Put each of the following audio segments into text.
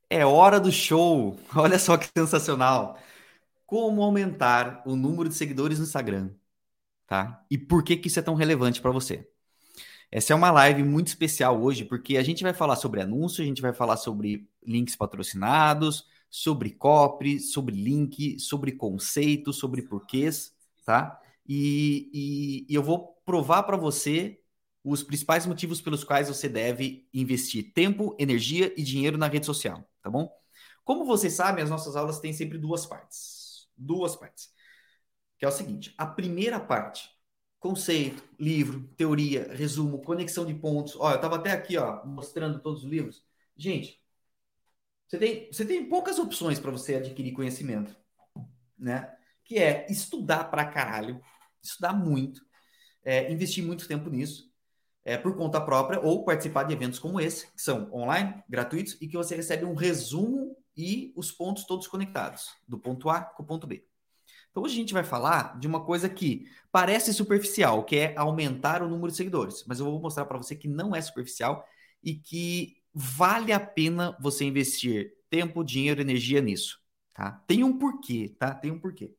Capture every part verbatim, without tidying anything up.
É hora do show. Olha só que sensacional. Como aumentar o número de seguidores no Instagram, tá? E por que que isso é tão relevante para você? Essa é uma live muito especial hoje, porque a gente vai falar sobre anúncio, a gente vai falar sobre links patrocinados, sobre copy, sobre link, sobre conceito, sobre porquês, tá? E, e, e eu vou provar para você os principais motivos pelos quais você deve investir tempo, energia e dinheiro na rede social, tá bom? Como vocês sabem, as nossas aulas têm sempre duas partes. Duas partes. Que é o seguinte: a primeira parte, conceito, livro, teoria, resumo, conexão de pontos. Ó, eu estava até aqui, ó, mostrando todos os livros. Gente, você tem, você tem poucas opções para você adquirir conhecimento, né? Que é estudar pra caralho, estudar muito, é, investir muito tempo nisso, é, por conta própria, ou participar de eventos como esse, que são online, gratuitos, e que você recebe um resumo e os pontos todos conectados, do ponto A com o ponto B. Então, hoje a gente vai falar de uma coisa que parece superficial, que é aumentar o número de seguidores. Mas eu vou mostrar para você que não é superficial e que vale a pena você investir tempo, dinheiro, energia nisso. Tá? Tem um porquê, tá? Tem um porquê.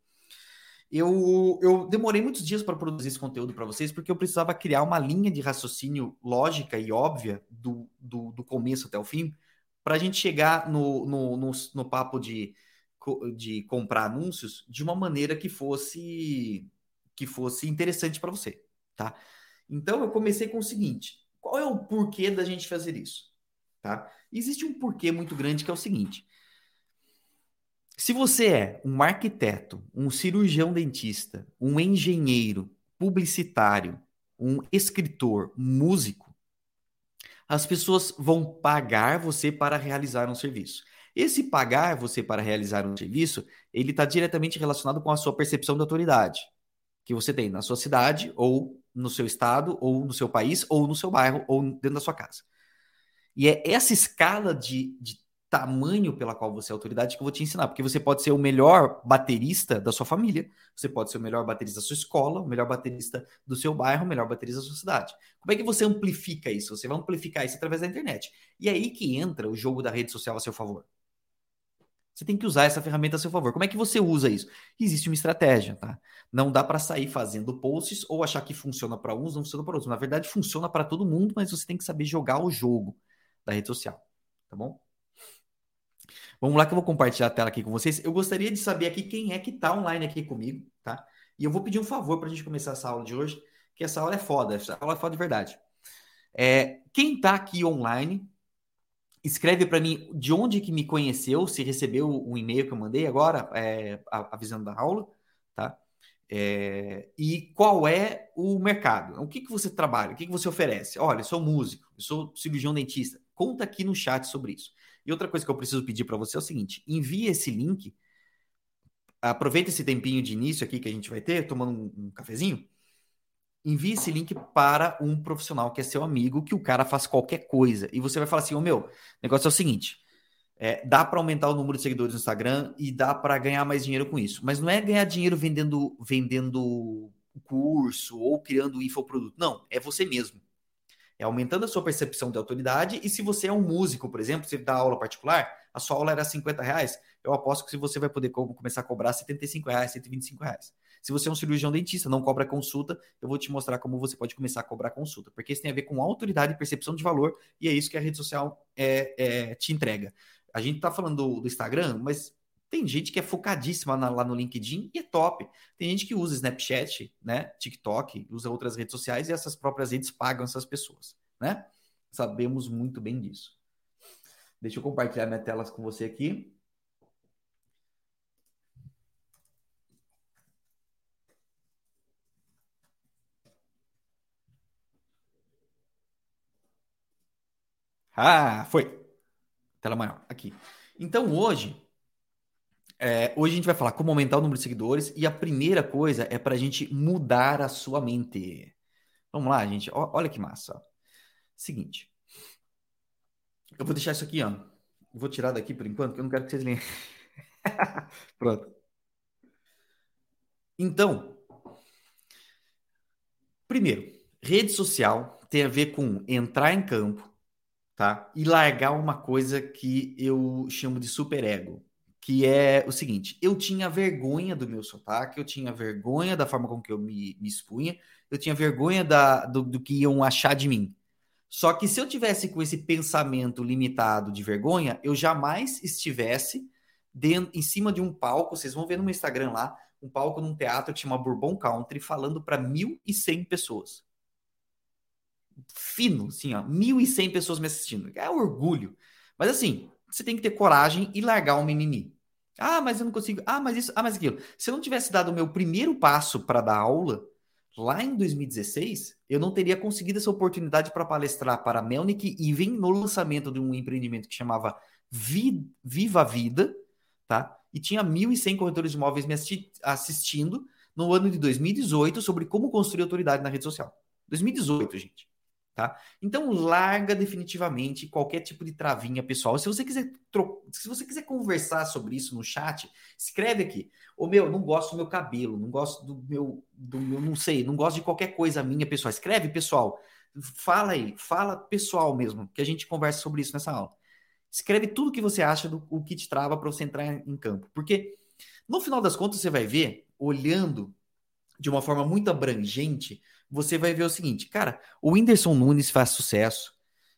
Eu, eu demorei muitos dias para produzir esse conteúdo para vocês, porque eu precisava criar uma linha de raciocínio lógica e óbvia do, do, do começo até o fim, para a gente chegar no, no, no, no papo de, de comprar anúncios de uma maneira que fosse que fosse interessante para você, tá? Então eu comecei com o seguinte: qual é o porquê da gente fazer isso, tá? Existe um porquê muito grande que é o seguinte: se você é um arquiteto, um cirurgião dentista, um engenheiro, publicitário, um escritor, músico, as pessoas vão pagar você para realizar um serviço. Esse pagar você para realizar um serviço, ele está diretamente relacionado com a sua percepção de autoridade que você tem na sua cidade, ou no seu estado, ou no seu país, ou no seu bairro, ou dentro da sua casa. E é essa escala de, de tamanho pela qual você é autoridade que eu vou te ensinar, porque você pode ser o melhor baterista da sua família, você pode ser o melhor baterista da sua escola, o melhor baterista do seu bairro, o melhor baterista da sua cidade. Como é que você amplifica isso? Você vai amplificar isso através da internet. E é aí que entra o jogo da rede social a seu favor. Você tem que usar essa ferramenta a seu favor. Como é que você usa isso? Existe uma estratégia, tá? Não dá para sair fazendo posts ou achar que funciona para uns, não funciona para outros. Na verdade, funciona para todo mundo, mas você tem que saber jogar o jogo da rede social, tá bom? Vamos lá que eu vou compartilhar a tela aqui com vocês. Eu gostaria de saber aqui quem é que está online aqui comigo, tá? E eu vou pedir um favor para a gente começar essa aula de hoje, que essa aula é foda, essa aula é foda de verdade. É, quem está aqui online, escreve para mim de onde que me conheceu, se recebeu o e-mail que eu mandei agora, é, avisando da aula, tá? É, e qual é o mercado? O que, que você trabalha? O que, que você oferece? Olha, eu sou músico, eu sou cirurgião dentista. Conta aqui no chat sobre isso. E outra coisa que eu preciso pedir para você é o seguinte: envie esse link, aproveita esse tempinho de início aqui que a gente vai ter, tomando um, um cafezinho, envie esse link para um profissional que é seu amigo, que o cara faz qualquer coisa. E você vai falar assim: ô meu, o negócio é o seguinte. É, dá para aumentar o número de seguidores no Instagram e dá para ganhar mais dinheiro com isso. Mas não é ganhar dinheiro vendendo, vendendo curso ou criando infoproduto. Não, é você mesmo. É aumentando a sua percepção de autoridade. E se você é um músico, por exemplo, você dá aula particular, a sua aula era cinquenta reais, eu aposto que você vai poder começar a cobrar setenta e cinco reais, cento e vinte e cinco reais. Se você é um cirurgião dentista, não cobra consulta, eu vou te mostrar como você pode começar a cobrar consulta. Porque isso tem a ver com autoridade e percepção de valor, e é isso que a rede social é, é, te entrega. A gente tá falando do, do Instagram, mas tem gente que é focadíssima na, lá no LinkedIn e é top. Tem gente que usa Snapchat, né, TikTok, usa outras redes sociais e essas próprias redes pagam essas pessoas, né? Sabemos muito bem disso. Deixa eu compartilhar minha tela com você aqui. Ah, foi. Tela maior, aqui. Então hoje, é, hoje a gente vai falar como aumentar o número de seguidores e a primeira coisa é para a gente mudar a sua mente. Vamos lá, gente. Ó, olha que massa. Ó. Seguinte, eu vou deixar isso aqui, ó. Vou tirar daqui por enquanto, porque eu não quero que vocês leiam. Pronto. Então, primeiro, rede social tem a ver com entrar em campo, tá? E largar uma coisa que eu chamo de superego, que é o seguinte: eu tinha vergonha do meu sotaque, eu tinha vergonha da forma com que eu me, me expunha, eu tinha vergonha da, do, do que iam achar de mim. Só que se eu tivesse com esse pensamento limitado de vergonha, eu jamais estivesse dentro, em cima de um palco, vocês vão ver no meu Instagram lá, um palco num teatro que chama Bourbon Country, falando para mil e cem pessoas. Fino, assim, ó, mil e cem pessoas me assistindo. É orgulho. Mas assim, você tem que ter coragem e largar o mimimi. Ah, mas eu não consigo. Ah, mas isso. Ah, mas aquilo. Se eu não tivesse dado o meu primeiro passo para dar aula, lá em dois mil e dezesseis, eu não teria conseguido essa oportunidade para palestrar para a Melnick e vir no lançamento de um empreendimento que chamava Vi- Viva a Vida, tá? E tinha mil e cem corretores de imóveis me assisti- assistindo no ano de dois mil e dezoito sobre como construir autoridade na rede social. dois mil e dezoito, gente. Tá? Então larga definitivamente qualquer tipo de travinha, pessoal. Se você quiser tro... se você quiser conversar sobre isso no chat, escreve aqui. Ô meu, não gosto do meu cabelo, não gosto do meu, do meu, não sei, não gosto de qualquer coisa minha, pessoal. Escreve, pessoal. Fala aí, fala pessoal mesmo, que a gente conversa sobre isso nessa aula. Escreve tudo que você acha do o que te trava para você entrar em campo, porque no final das contas você vai ver, olhando de uma forma muito abrangente, você vai ver o seguinte, cara, o Whindersson Nunes faz sucesso,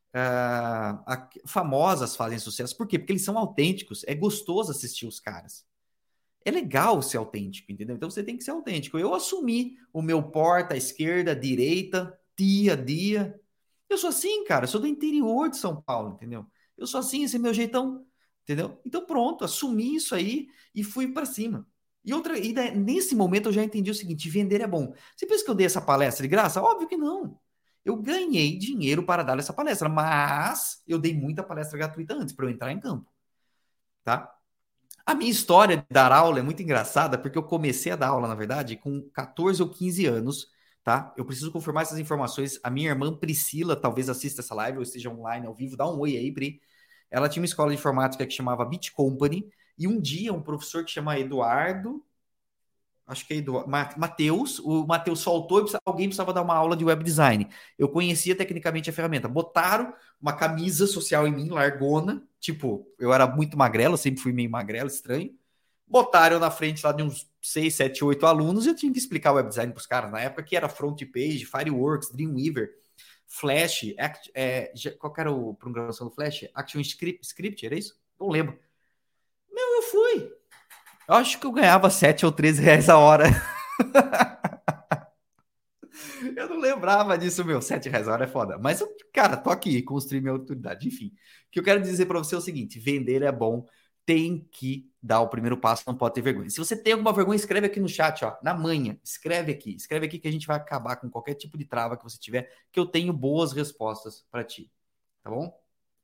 ah, a- famosas fazem sucesso, por quê? Porque eles são autênticos, é gostoso assistir os caras. É legal ser autêntico, entendeu? Então você tem que ser autêntico. Eu assumi o meu porta, esquerda, direita, dia a dia. Eu sou assim, cara, eu sou do interior de São Paulo, entendeu? Eu sou assim, esse é meu jeitão, entendeu? Então pronto, assumi isso aí e fui para cima. E outra, e daí, nesse momento eu já entendi o seguinte: vender é bom. Você pensa que eu dei essa palestra de graça? Óbvio que não. Eu ganhei dinheiro para dar essa palestra, mas eu dei muita palestra gratuita antes para eu entrar em campo, tá? A minha história de dar aula é muito engraçada, porque eu comecei a dar aula, na verdade, com catorze ou quinze anos, tá? Eu preciso confirmar essas informações. A minha irmã Priscila talvez assista essa live ou esteja online ao vivo. Dá um oi aí, Pri. Ela tinha uma escola de informática que chamava Bit Company, e um dia um professor que chama Eduardo, acho que é Eduardo, Matheus, o Matheus faltou e alguém precisava dar uma aula de web design. Eu conhecia tecnicamente a ferramenta. Botaram uma camisa social em mim, largona, tipo, eu era muito magrelo, sempre fui meio magrelo, estranho. Botaram eu na frente lá de uns seis, sete, oito alunos e eu tinha que explicar o web design para os caras. Na época que era front page, Fireworks, Dreamweaver, Flash, Act, é, qual era a programação do Flash? Action Script, Script, era isso? Não lembro. Meu, eu fui. Eu acho que eu ganhava sete ou treze reais a hora. Eu não lembrava disso, meu. Sete reais a hora é foda. Mas, eu, cara, tô aqui, construir minha autoridade. Enfim, o que eu quero dizer para você é o seguinte: vender é bom, tem que dar o primeiro passo, não pode ter vergonha. Se você tem alguma vergonha, escreve aqui no chat, ó, na manhã. Escreve aqui, escreve aqui que a gente vai acabar com qualquer tipo de trava que você tiver, que eu tenho boas respostas para ti, tá bom?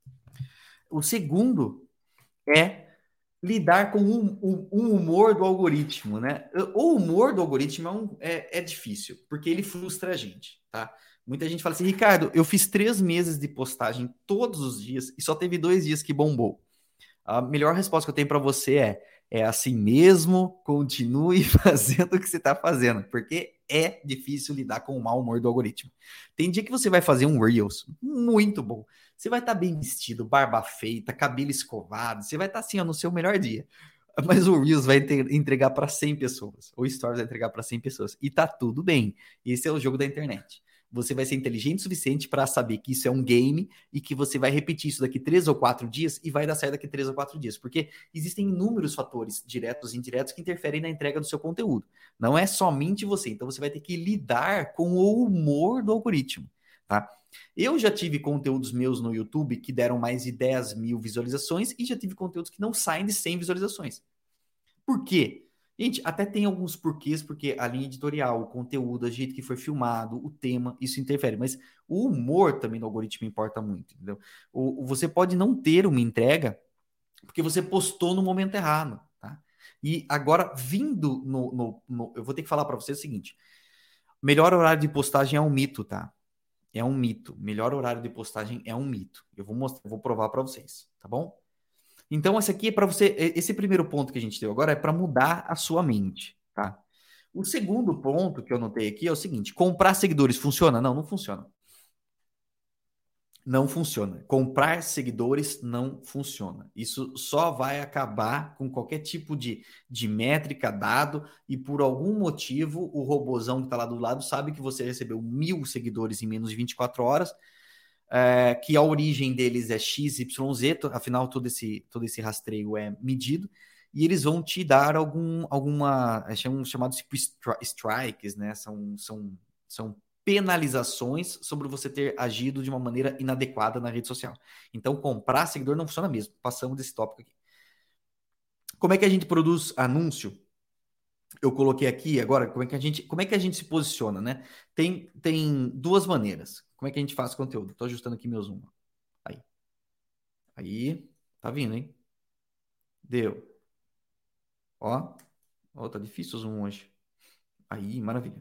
O segundo é lidar com um, um, um humor do algoritmo, né? O humor do algoritmo é, um, é, é difícil, porque ele frustra a gente, tá? Muita gente fala assim, Ricardo, eu fiz três meses de postagem todos os dias e só teve dois dias que bombou. A melhor resposta que eu tenho para você é, é assim mesmo, continue fazendo o que você está fazendo, porque é difícil lidar com o mau humor do algoritmo. Tem dia que você vai fazer um Reels muito bom. Você vai estar tá bem vestido, barba feita, cabelo escovado, você vai estar tá assim, ó, no seu melhor dia. Mas o Reels vai entregar para cem pessoas, ou Stories vai entregar para cem pessoas. E tá tudo bem. Esse é o jogo da internet. Você vai ser inteligente o suficiente para saber que isso é um game e que você vai repetir isso daqui três ou quatro dias e vai dar certo daqui três ou quatro dias. Porque existem inúmeros fatores, diretos e indiretos, que interferem na entrega do seu conteúdo. Não é somente você. Então você vai ter que lidar com o humor do algoritmo, tá? Eu já tive conteúdos meus no YouTube que deram mais de dez mil visualizações e já tive conteúdos que não saem de cem visualizações. Por quê? Gente, até tem alguns porquês, porque a linha editorial, o conteúdo, o jeito que foi filmado, o tema, isso interfere. Mas o humor também no algoritmo importa muito, entendeu? O, você pode não ter uma entrega porque você postou no momento errado, tá? E agora, vindo no... no, no eu vou ter que falar para você o seguinte. Melhor horário de postagem é um mito, tá? É um mito. Melhor horário de postagem é um mito. Eu vou mostrar, eu vou provar para vocês, tá bom? Então, esse aqui é para você. Esse primeiro ponto que a gente deu agora é para mudar a sua mente, tá? O segundo ponto que eu notei aqui é o seguinte: comprar seguidores funciona? Não, não funciona. Não funciona. Comprar seguidores não funciona. Isso só vai acabar com qualquer tipo de, de métrica dado e por algum motivo o robozão que está lá do lado sabe que você recebeu mil seguidores em menos de vinte e quatro horas, é, que a origem deles é X Y Z, afinal todo esse, todo esse rastreio é medido, e eles vão te dar algum, alguma, são chamados tipo strikes, né? São, são, são penalizações sobre você ter agido de uma maneira inadequada na rede social. Então, comprar seguidor não funciona mesmo. Passamos desse tópico aqui. Como é que a gente produz anúncio? Eu coloquei aqui agora, como é que a gente, como é que a gente se posiciona, né? Tem, tem duas maneiras. Como é que a gente faz conteúdo? Estou ajustando aqui meu zoom. Aí. Aí, tá vindo, hein? Deu. Ó, ó, tá difícil o zoom hoje. Aí, maravilha.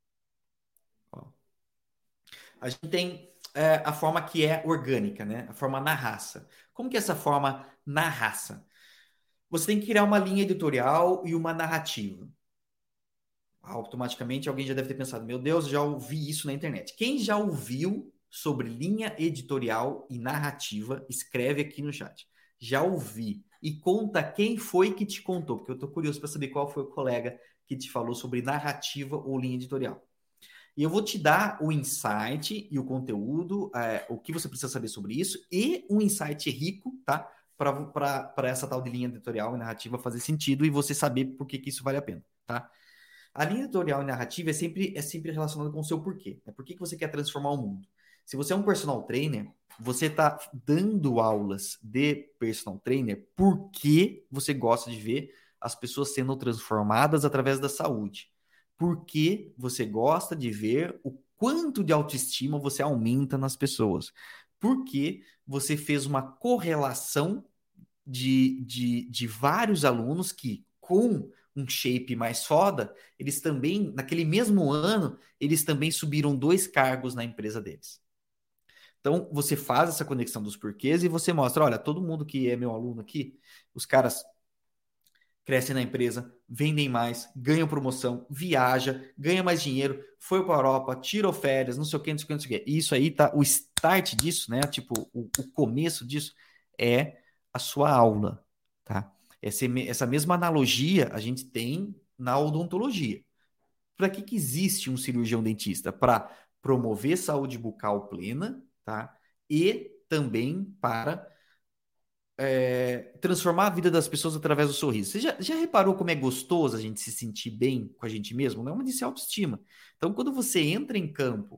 Ó. A gente tem é, a forma que é orgânica, né? A forma na raça. Como que é essa forma na raça? Você tem que criar uma linha editorial e uma narrativa. Automaticamente alguém já deve ter pensado, meu Deus, já ouvi isso na internet. Quem já ouviu sobre linha editorial e narrativa, escreve aqui no chat. Já ouvi. E conta quem foi que te contou, porque eu estou curioso para saber qual foi o colega que te falou sobre narrativa ou linha editorial. E eu vou te dar o insight e o conteúdo, é, o que você precisa saber sobre isso, e um insight rico, tá? Para essa tal de linha editorial e narrativa fazer sentido e você saber por que, que isso vale a pena, tá? A linha editorial e narrativa é sempre, é sempre relacionada com o seu porquê. É por que, que você quer transformar o mundo. Se você é um personal trainer, você está dando aulas de personal trainer porque você gosta de ver as pessoas sendo transformadas através da saúde. Porque você gosta de ver o quanto de autoestima você aumenta nas pessoas. Porque você fez uma correlação de, de, de vários alunos que, com um shape mais foda, eles também, naquele mesmo ano, eles também subiram dois cargos na empresa deles. Então, você faz essa conexão dos porquês e você mostra, olha, todo mundo que é meu aluno aqui, os caras crescem na empresa, vendem mais, ganham promoção, viaja, ganha mais dinheiro, foi para a Europa, tirou férias, não sei o que, não sei o que, não sei o que. Isso aí tá, o start disso, né? Tipo, o, o começo disso é a sua aula, tá? Essa, essa mesma analogia a gente tem na odontologia. Para que, que existe um cirurgião dentista? Para promover saúde bucal plena, tá? E também para é, transformar a vida das pessoas através do sorriso. Você já, já reparou como é gostoso a gente se sentir bem com a gente mesmo? Não é uma de autoestima. Então, quando você entra em campo,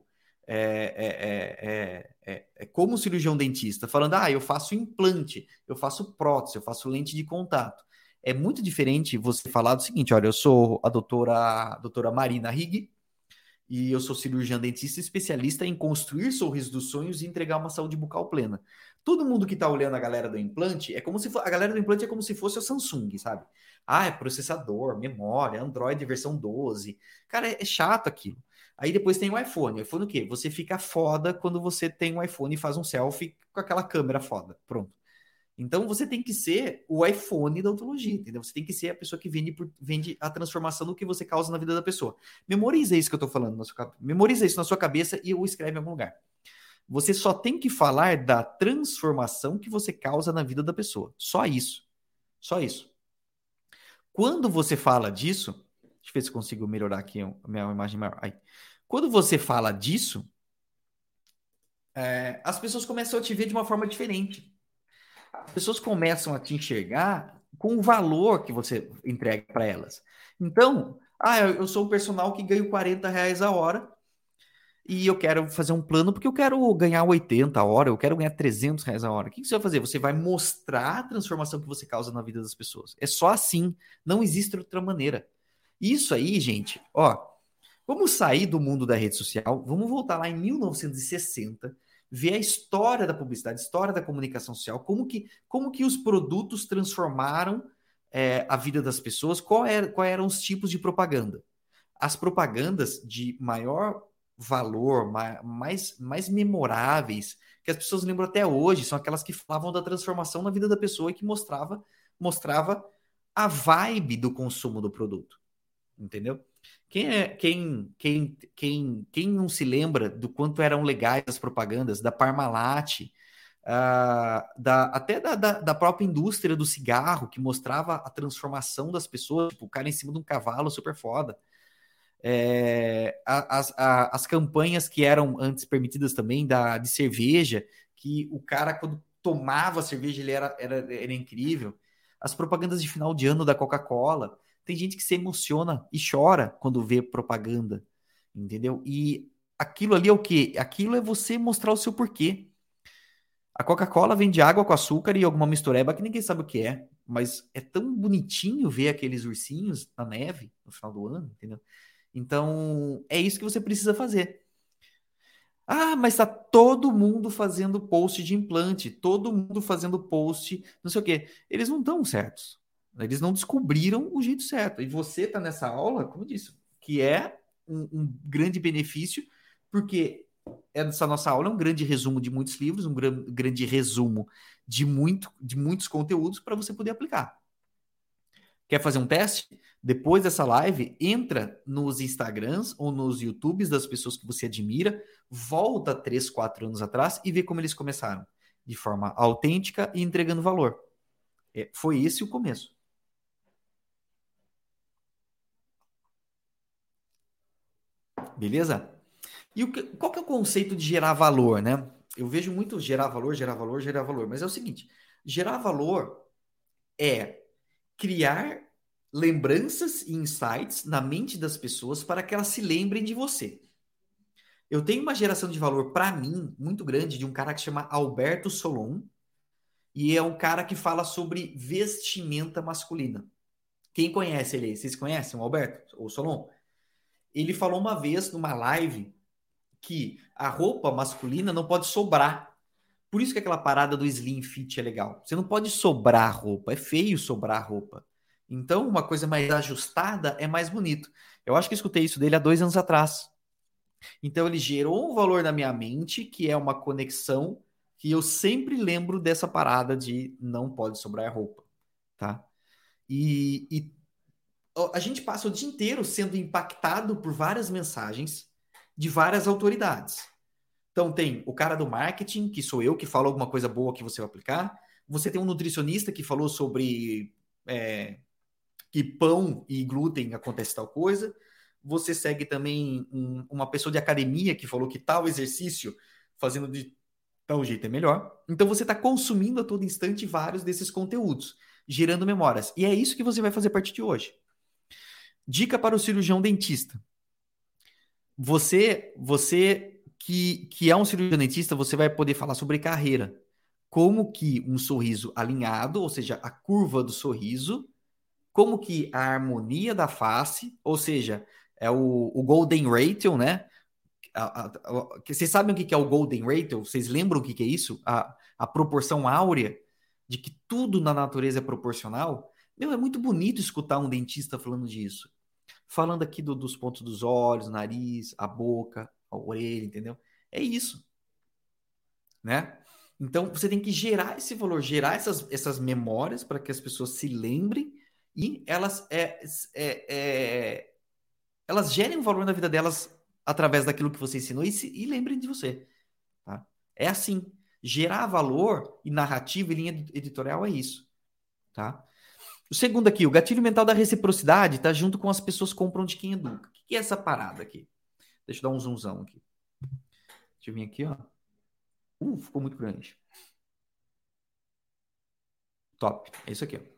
é, é, é, é, como cirurgião dentista, falando, ah, eu faço implante, eu faço prótese, eu faço lente de contato. É muito diferente você falar do seguinte, olha, eu sou a doutora, a doutora Marina Higg, e eu sou cirurgião dentista especialista em construir sorrisos dos sonhos e entregar uma saúde bucal plena. Todo mundo que está olhando a galera do implante é como se for, a galera do implante é como se fosse a Samsung, sabe? Ah, é processador, memória, Android versão doze. Cara, é, é chato aquilo. Aí depois tem o iPhone. O iPhone o quê? Você fica foda quando você tem um iPhone e faz um selfie com aquela câmera foda. Pronto. Então você tem que ser o iPhone da ontologia, entendeu? Você tem que ser a pessoa que vende, por, vende a transformação do que você causa na vida da pessoa. Memoriza isso que eu estou falando na sua Memoriza isso na sua cabeça e o escreve em algum lugar. Você só tem que falar da transformação que você causa na vida da pessoa. Só isso. Só isso. Quando você fala disso, deixa eu ver se eu consigo melhorar aqui a minha imagem maior. Aí. Quando você fala disso, é, as pessoas começam a te ver de uma forma diferente. As pessoas começam a te enxergar com o valor que você entrega para elas. Então, ah, eu sou um personal que ganho quarenta reais a hora e eu quero fazer um plano porque eu quero ganhar oitenta a hora, eu quero ganhar trezentos reais a hora. O que você vai fazer? Você vai mostrar a transformação que você causa na vida das pessoas. É só assim, não existe outra maneira. Isso aí, gente, ó, vamos sair do mundo da rede social, vamos voltar lá em mil novecentos e sessenta, ver a história da publicidade, a história da comunicação social, como que, como que os produtos transformaram é, a vida das pessoas, qual era, qual eram os tipos de propaganda. As propagandas de maior valor, mais, mais memoráveis, que as pessoas lembram até hoje, são aquelas que falavam da transformação na vida da pessoa e que mostrava, mostrava a vibe do consumo do produto, entendeu? Quem, é, quem, quem, quem, quem não se lembra do quanto eram legais as propagandas da Parmalat, uh, da, até da, da, da própria indústria do cigarro, que mostrava a transformação das pessoas, tipo, o cara em cima de um cavalo super foda. É, as, a, as campanhas que eram antes permitidas também da, de cerveja, que o cara, quando tomava cerveja, ele era, era, era incrível. As propagandas de final de ano da Coca-Cola. Tem gente que se emociona e chora quando vê propaganda, entendeu? E aquilo ali é o quê? Aquilo é você mostrar o seu porquê. A Coca-Cola vende água com açúcar e alguma mistureba que ninguém sabe o que é, mas é tão bonitinho ver aqueles ursinhos na neve no final do ano, entendeu? Então, é isso que você precisa fazer. Ah, mas tá todo mundo fazendo post de implante, todo mundo fazendo post, não sei o quê. Eles não estão certos. Eles não descobriram o jeito certo. E você tá nessa aula, como eu disse, que é um, um grande benefício, porque essa nossa aula é um grande resumo de muitos livros, um gran, grande resumo de, muito, de muitos conteúdos para você poder aplicar. Quer fazer um teste? Depois dessa live, entra nos Instagrams ou nos YouTubes das pessoas que você admira, volta três, quatro anos atrás e vê como eles começaram. De forma autêntica e entregando valor. É, foi esse o começo. Beleza? E o que, qual que é o conceito de gerar valor, né? Eu vejo muito gerar valor, gerar valor, gerar valor. Mas é o seguinte, gerar valor é criar lembranças e insights na mente das pessoas para que elas se lembrem de você. Eu tenho uma geração de valor para mim muito grande de um cara que chama Alberto Solon e é um cara que fala sobre vestimenta masculina. Quem conhece ele aí? Vocês conhecem o Alberto ou Solon? Ele falou uma vez numa live que a roupa masculina não pode sobrar. Por isso que aquela parada do slim fit é legal. Você não pode sobrar roupa, é feio sobrar roupa. Então, uma coisa mais ajustada é mais bonito. Eu acho que eu escutei isso dele há dois anos atrás. Então, ele gerou um valor na minha mente, que é uma conexão, que eu sempre lembro dessa parada de não pode sobrar roupa, tá? E, e a gente passa o dia inteiro sendo impactado por várias mensagens de várias autoridades. Então, tem o cara do marketing, que sou eu, que fala alguma coisa boa que você vai aplicar. Você tem um nutricionista que falou sobre é, que pão e glúten acontece tal coisa. Você segue também um, uma pessoa de academia que falou que tal exercício fazendo de tal jeito é melhor. Então você está consumindo a todo instante vários desses conteúdos, gerando memórias. E é isso que você vai fazer a partir de hoje. Dica para o cirurgião dentista. Você, você que, que é um cirurgião dentista, você vai poder falar sobre carreira. Como que um sorriso alinhado, ou seja, a curva do sorriso, como que a harmonia da face, ou seja, é o, o Golden Ratio, né? A, a, a, vocês sabem o que é o Golden Ratio? Vocês lembram o que é isso? A, a proporção áurea de que tudo na natureza é proporcional? Meu, é muito bonito escutar um dentista falando disso. Falando aqui do, dos pontos dos olhos, nariz, a boca, a orelha, entendeu? É isso, né? Então, você tem que gerar esse valor, gerar essas, essas memórias para que as pessoas se lembrem e elas, é, é, é, elas gerem um valor na vida delas através daquilo que você ensinou e, se, e lembrem de você. Tá? É assim. Gerar valor e narrativa e linha editorial é isso. Tá? O segundo aqui, o gatilho mental da reciprocidade está junto com as pessoas compram de quem educa. O que é essa parada aqui? Deixa eu dar um zoomzão aqui. Deixa eu vir aqui, ó. Uh, ficou muito grande. Top. É isso aqui, ó.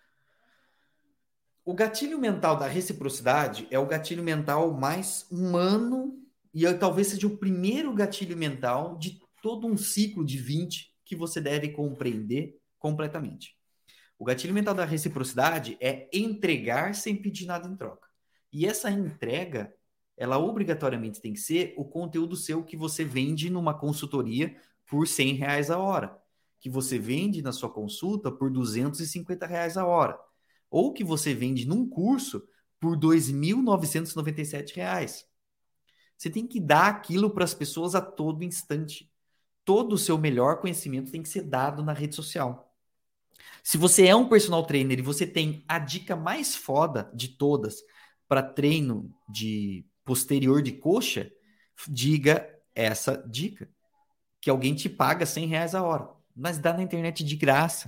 O gatilho mental da reciprocidade é o gatilho mental mais humano e eu, talvez seja o primeiro gatilho mental de todo um ciclo de vinte que você deve compreender completamente. O gatilho mental da reciprocidade é entregar sem pedir nada em troca. E essa entrega, ela obrigatoriamente tem que ser o conteúdo seu que você vende numa consultoria por cem reais a hora, que você vende na sua consulta por duzentos e cinquenta reais a hora, ou que você vende num curso por dois mil novecentos e noventa e sete reais. Você tem que dar aquilo para as pessoas a todo instante. Todo o seu melhor conhecimento tem que ser dado na rede social. Se você é um personal trainer e você tem a dica mais foda de todas para treino de posterior de coxa, diga essa dica, que alguém te paga cem reais a hora, mas dá na internet de graça.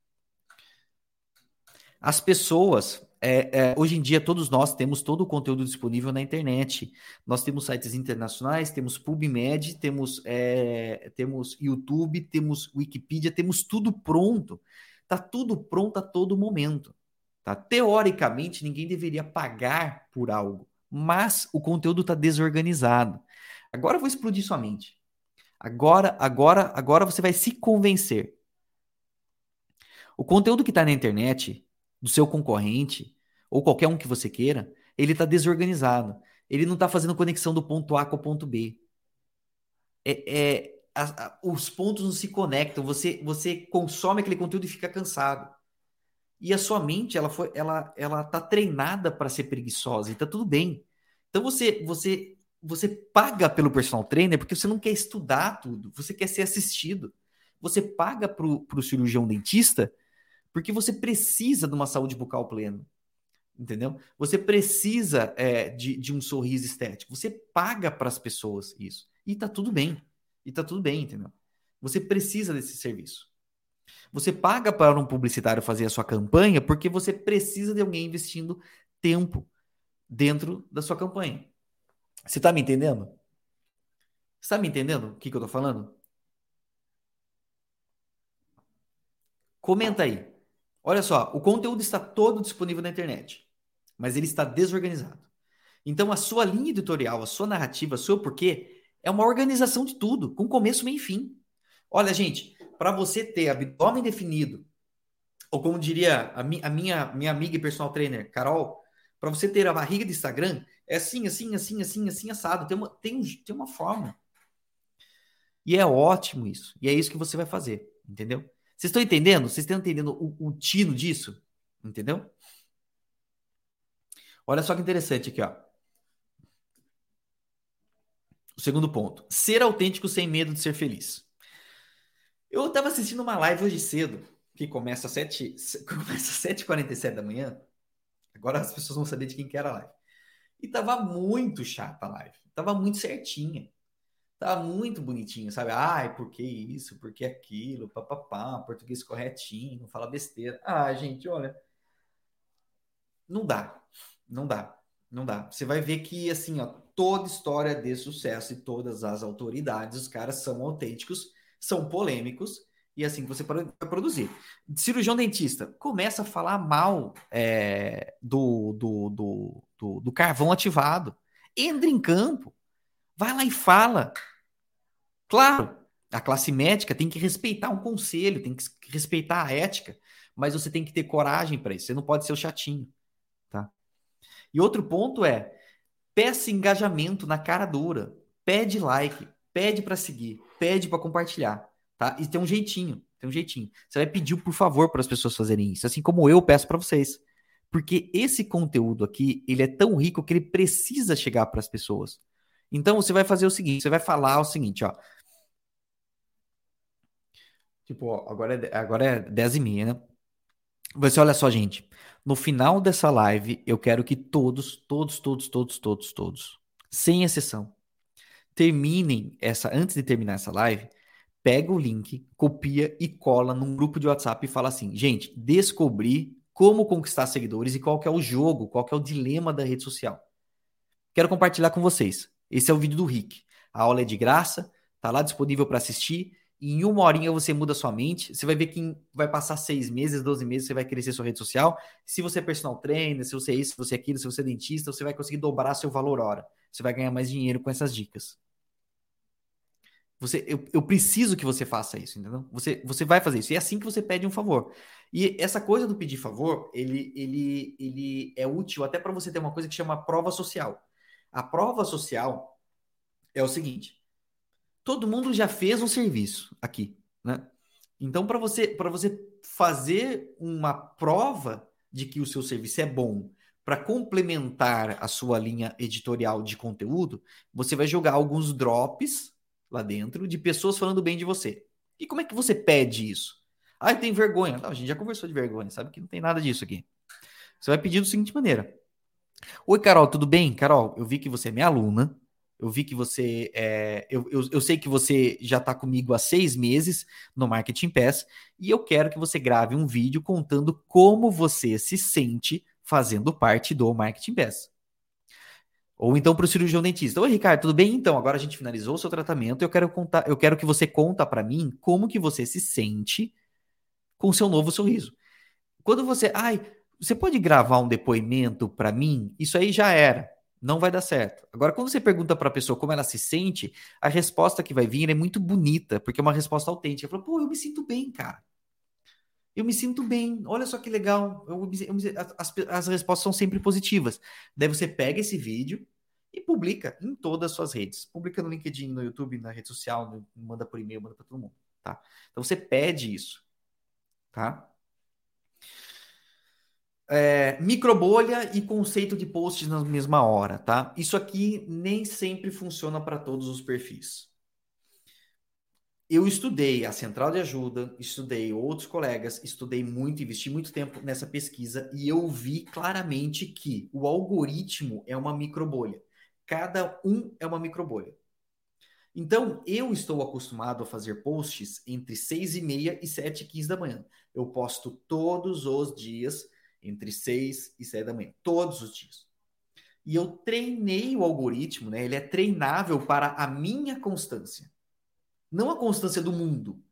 As pessoas, é, é, hoje em dia, todos nós temos todo o conteúdo disponível na internet. Nós temos sites internacionais, temos PubMed, temos, é, temos YouTube, temos Wikipedia, temos tudo pronto. Está tudo pronto a todo momento. Tá? Teoricamente, ninguém deveria pagar por algo, mas o conteúdo está desorganizado. Agora eu vou explodir sua mente. Agora, agora, agora você vai se convencer. O conteúdo que está na internet, do seu concorrente, ou qualquer um que você queira, ele está desorganizado. Ele não está fazendo conexão do ponto A com o ponto B. É, é, a, a, os pontos não se conectam. Você, você consome aquele conteúdo e fica cansado. E a sua mente, ela foi, ela, ela tá treinada para ser preguiçosa, e tá tudo bem. Então você, você, você paga pelo personal trainer porque você não quer estudar tudo, você quer ser assistido. Você paga pro, pro cirurgião dentista porque você precisa de uma saúde bucal plena, entendeu? Você precisa é, de, de um sorriso estético. Você paga para as pessoas isso. E tá tudo bem. E tá tudo bem, entendeu? Você precisa desse serviço. Você paga para um publicitário fazer a sua campanha porque você precisa de alguém investindo tempo dentro da sua campanha. Você está me entendendo? Você está me entendendo o que, que eu estou falando? Comenta aí. Olha só, o conteúdo está todo disponível na internet, mas ele está desorganizado. Então, a sua linha editorial, a sua narrativa, o seu porquê, é uma organização de tudo, com começo, meio e fim. Olha, gente, para você ter abdômen definido, ou como diria a, mi, a minha, minha amiga e personal trainer, Carol, para você ter a barriga do Instagram, é assim, assim, assim, assim, assim, assado. Tem uma, tem, tem uma forma. E é ótimo isso. E é isso que você vai fazer, entendeu? Vocês estão entendendo? Vocês estão entendendo o, o tino disso? Entendeu? Olha só que interessante aqui, ó. O segundo ponto. Ser autêntico sem medo de ser feliz. Eu estava assistindo uma live hoje cedo, que começa às sete, começa às sete e quarenta e sete da manhã. Agora as pessoas vão saber de quem que era a live. E tava muito chata a live. Tava muito certinha. Tava muito bonitinho, sabe? Ai, por que isso? Por que aquilo? Papapá, português corretinho, não fala besteira. Ah, gente, olha. Não dá. Não dá. Não dá. Você vai ver que, assim, ó, toda história de sucesso e todas as autoridades, os caras são autênticos, são polêmicos, e assim que você vai produzir. Cirurgião dentista, começa a falar mal é, do, do, do, do, do carvão ativado. Entra em campo. Vai lá e fala. Claro, a classe médica tem que respeitar um conselho, tem que respeitar a ética, mas você tem que ter coragem para isso. Você não pode ser o chatinho, tá? E outro ponto é, peça engajamento na cara dura. Pede like, pede para seguir, pede para compartilhar, tá? E tem um jeitinho, tem um jeitinho. Você vai pedir por favor para as pessoas fazerem isso, assim como eu peço para vocês. Porque esse conteúdo aqui, ele é tão rico que ele precisa chegar para as pessoas. Então você vai fazer o seguinte, você vai falar o seguinte, ó. Tipo, ó, agora é, agora é dez e meia, né? Você olha só, gente. No final dessa live, eu quero que todos, todos, todos, todos, todos, todos, sem exceção, terminem essa, antes de terminar essa live, pega o link, copia e cola num grupo de WhatsApp e fala assim, gente, descobri como conquistar seguidores e qual que é o jogo, qual que é o dilema da rede social. Quero compartilhar com vocês. Esse é o vídeo do Rick. A aula é de graça, tá lá disponível para assistir. E em uma horinha você muda sua mente. Você vai ver que vai passar seis meses, doze meses, você vai crescer sua rede social. Se você é personal trainer, se você é isso, se você é aquilo, se você é dentista, você vai conseguir dobrar seu valor hora. Você vai ganhar mais dinheiro com essas dicas. Você, eu, eu preciso que você faça isso, entendeu? Você, você vai fazer isso. E é assim que você pede um favor. E essa coisa do pedir favor, ele, ele, ele é útil até para você ter uma coisa que chama prova social. A prova social é o seguinte: todo mundo já fez um serviço aqui, né? Então, para você, para você fazer uma prova de que o seu serviço é bom, para complementar a sua linha editorial de conteúdo, você vai jogar alguns drops lá dentro de pessoas falando bem de você. E como é que você pede isso? Ah, tem vergonha. Não, a gente já conversou de vergonha, sabe que não tem nada disso aqui. Você vai pedir da seguinte maneira: Oi, Carol, tudo bem? Carol, eu vi que você é minha aluna. Eu vi que você é. Eu, eu, eu sei que você já está comigo há seis meses no Marketing Pass e eu quero que você grave um vídeo contando como você se sente fazendo parte do Marketing Pass. Ou então para o cirurgião dentista. Oi, Ricardo, tudo bem? Então, agora a gente finalizou o seu tratamento. Eu quero contar, eu quero que você conta para mim como que você se sente com o seu novo sorriso. Quando você, ai, você pode gravar um depoimento para mim? Isso aí já era. Não vai dar certo. Agora, quando você pergunta para a pessoa como ela se sente, a resposta que vai vir é muito bonita, porque é uma resposta autêntica. Fala, pô, eu me sinto bem, cara. Eu me sinto bem. Olha só que legal. Eu, eu, as, as respostas são sempre positivas. Daí você pega esse vídeo e publica em todas as suas redes. Publica no LinkedIn, no YouTube, na rede social, no, manda por e-mail, manda para todo mundo, tá? Então você pede isso, tá? É, microbolha e conceito de posts na mesma hora, tá? Isso aqui nem sempre funciona para todos os perfis. Eu estudei a central de ajuda, estudei outros colegas, estudei muito, investi muito tempo nessa pesquisa e eu vi claramente que o algoritmo é uma microbolha. Cada um é uma microbolha. Então, eu estou acostumado a fazer posts entre seis e meia e sete e quinze da manhã. Eu posto todos os dias entre seis e sete da manhã, todos os dias. E eu treinei o algoritmo, né? Ele é treinável para a minha constância, não a constância do mundo.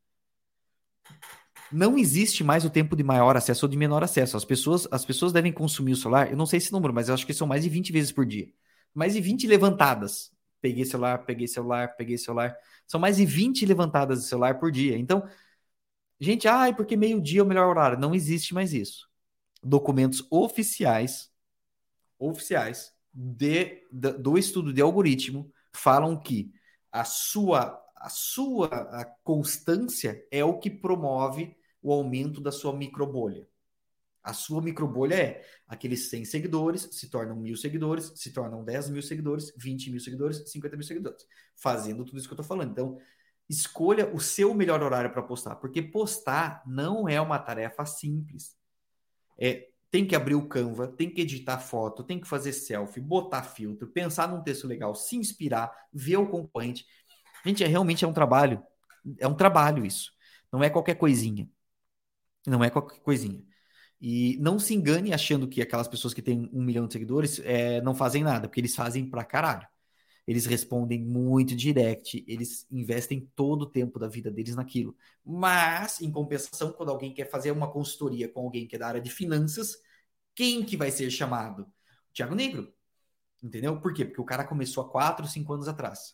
Não existe mais o tempo de maior acesso ou de menor acesso. As pessoas, as pessoas devem consumir o celular, eu não sei esse número, mas eu acho que são mais de vinte vezes por dia. Mais de vinte levantadas. Peguei celular, peguei celular, peguei celular. São mais de vinte levantadas de celular por dia. Então, gente, ai, porque meio-dia é o melhor horário. Não existe mais isso. Documentos oficiais, oficiais de, de, do estudo de algoritmo falam que a sua, a sua a constância é o que promove o aumento da sua microbolha. A sua microbolha é aqueles cem seguidores se tornam mil seguidores, se tornam dez mil seguidores, vinte mil seguidores, cinquenta mil seguidores. Fazendo tudo isso que eu estou falando. Então, escolha o seu melhor horário para postar, porque postar não é uma tarefa simples. É, tem que abrir o Canva, tem que editar foto, tem que fazer selfie, botar filtro, pensar num texto legal, se inspirar, ver o concorrente. Gente, é, realmente é um trabalho. É um trabalho isso. Não é qualquer coisinha. Não é qualquer coisinha. E não se engane achando que aquelas pessoas que têm um milhão de seguidores é, não fazem nada, porque eles fazem pra caralho. Eles respondem muito direct, eles investem todo o tempo da vida deles naquilo. Mas, em compensação, quando alguém quer fazer uma consultoria com alguém que é da área de finanças, quem que vai ser chamado? O Thiago Negro. Entendeu? Por quê? Porque o cara começou há quatro, cinco anos atrás.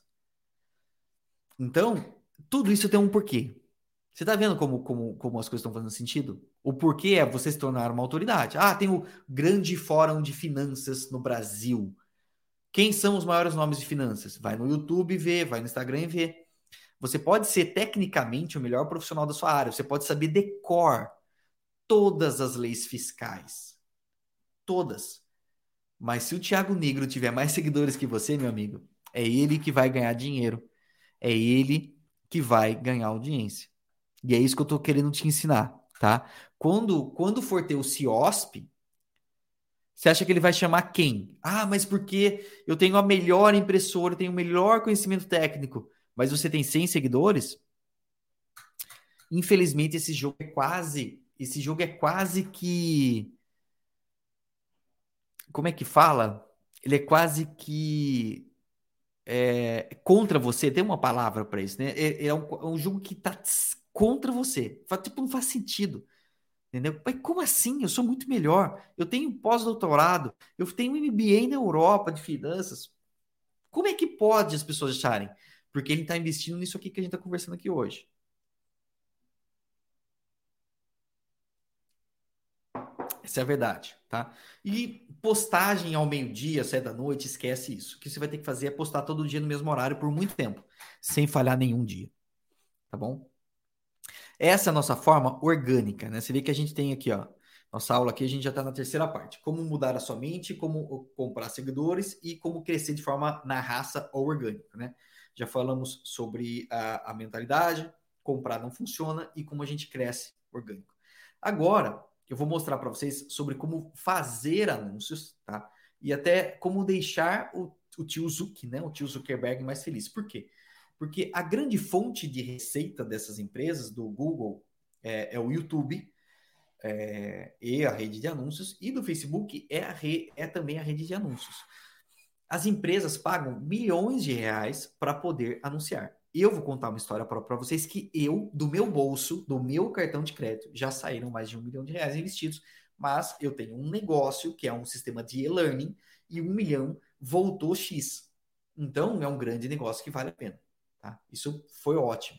Então, tudo isso tem um porquê. Você tá vendo como, como, como as coisas estão fazendo sentido? O porquê é você se tornar uma autoridade. Ah, tem o grande fórum de finanças no Brasil. Quem são os maiores nomes de finanças? Vai no YouTube e vê, vai no Instagram e vê. Você pode ser tecnicamente o melhor profissional da sua área. Você pode saber de cor todas as leis fiscais. Todas. Mas se o Thiago Negro tiver mais seguidores que você, meu amigo, é ele que vai ganhar dinheiro. É ele que vai ganhar audiência. E é isso que eu tô querendo te ensinar, tá? Quando, quando for ter o CIOSP, você acha que ele vai chamar quem? Ah, mas porque eu tenho a melhor impressora, eu tenho o melhor conhecimento técnico, mas você tem cem seguidores? Infelizmente, esse jogo é quase, esse jogo é quase que, como é que fala? Ele é quase que é, contra você. Tem uma palavra para isso, né? É, é, um, é um jogo que tá contra você. Tipo, não faz sentido. Entendeu? Mas como assim? Eu sou muito melhor. Eu tenho pós-doutorado, eu tenho um M B A na Europa de finanças. Como é que pode as pessoas acharem? Porque ele está investindo nisso aqui que a gente está conversando aqui hoje. Essa é a verdade, tá? E postagem ao meio-dia, sete da noite, esquece isso. O que você vai ter que fazer é postar todo dia no mesmo horário por muito tempo, sem falhar nenhum dia, tá bom? Essa é a nossa forma orgânica, né? Você vê que a gente tem aqui, ó, nossa aula aqui, a gente já está na terceira parte. Como mudar a sua mente, como comprar seguidores e como crescer de forma na raça ou orgânica, né? Já falamos sobre a, a mentalidade, comprar não funciona e como a gente cresce orgânico. Agora, eu vou mostrar para vocês sobre como fazer anúncios, tá? e até como deixar o, o tio Zuck, né, o tio Zuckerberg mais feliz. Por quê? Porque a grande fonte de receita dessas empresas, do Google, é, é o YouTube, é, e a rede de anúncios, e do Facebook é, a re, é também a rede de anúncios. As empresas pagam milhões de reais para poder anunciar. Eu vou contar uma história para vocês que eu, do meu bolso, do meu cartão de crédito, já saíram mais de um milhão de reais investidos, mas eu tenho um negócio que é um sistema de e-learning e um milhão voltou X. Então, é um grande negócio que vale a pena. Tá? Isso foi ótimo.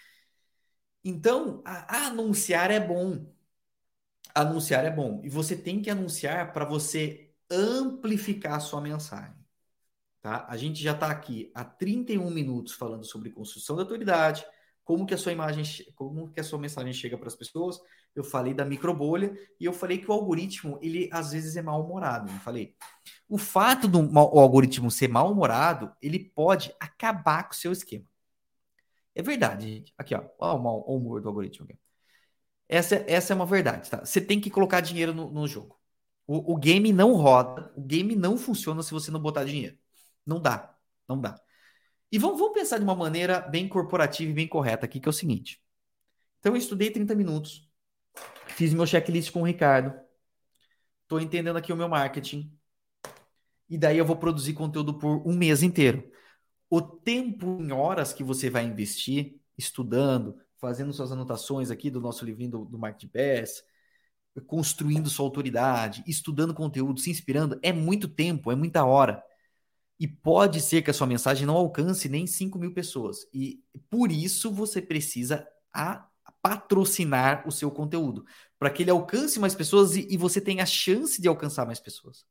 Então, a, a anunciar é bom. Anunciar é bom. E você tem que anunciar para você amplificar a sua mensagem. Tá? A gente já está aqui há trinta e um minutos falando sobre construção da autoridade, como que a sua imagem, como que a sua mensagem chega para as pessoas. Eu falei da microbolha e eu falei que o algoritmo, ele às vezes é mal-humorado. Eu falei, o fato do o algoritmo ser mal-humorado, ele pode acabar com o seu esquema. É verdade, gente. Aqui, ó, ó o humor do algoritmo. Aqui. Essa, essa é uma verdade, tá? Você tem que colocar dinheiro no, no jogo. O, o game não roda, o game não funciona se você não botar dinheiro. Não dá, não dá. E vamos, vamos pensar de uma maneira bem corporativa e bem correta aqui, que é o seguinte. Então, eu estudei trinta minutos, fiz meu checklist com o Ricardo, estou entendendo aqui o meu marketing, e daí eu vou produzir conteúdo por um mês inteiro. O tempo em horas que você vai investir estudando, fazendo suas anotações aqui do nosso livrinho do, do Marketing Pass, construindo sua autoridade, estudando conteúdo, se inspirando, é muito tempo, é muita hora. E pode ser que a sua mensagem não alcance nem cinco mil pessoas. E por isso você precisa a, patrocinar o seu conteúdo, para que ele alcance mais pessoas e, e você tenha a chance de alcançar mais pessoas.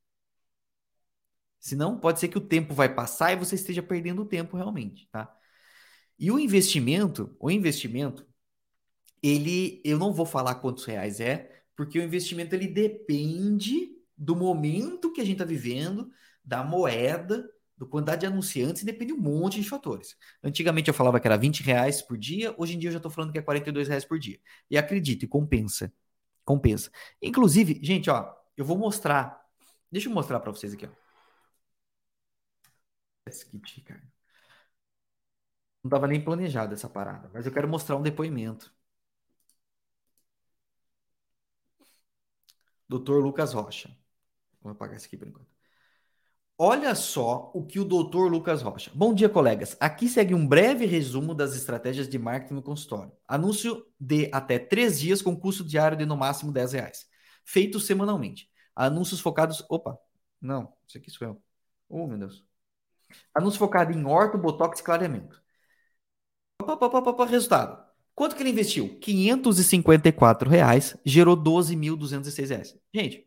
Senão, pode ser que o tempo vai passar e você esteja perdendo o tempo realmente, tá? E o investimento, o investimento, ele, eu não vou falar quantos reais é, porque o investimento ele depende do momento que a gente está vivendo, da moeda, do quantidade de anunciantes, depende de um monte de fatores. Antigamente eu falava que era vinte reais por dia, hoje em dia eu já estou falando que é quarenta e dois reais por dia. E acredite, compensa. Compensa. Inclusive, gente, ó, eu vou mostrar. Deixa eu mostrar para vocês aqui, ó. Não estava nem planejado essa parada, mas eu quero mostrar um depoimento. doutor Lucas Rocha. Vou apagar isso aqui por enquanto. Olha só o que o doutor Lucas Rocha. Bom dia, colegas. Aqui segue um breve resumo das estratégias de marketing no consultório. Anúncio de até três dias com custo diário de no máximo dez reais. Feito semanalmente. Anúncios focados. Opa, não, isso aqui sou eu. Oh, meu Deus. Anúncio focado em orto, botox e clareamento. Opa, opa, opa, opa, resultado. Quanto que ele investiu? quinhentos e cinquenta e quatro reais, gerou doze mil duzentos e seis reais. Gente,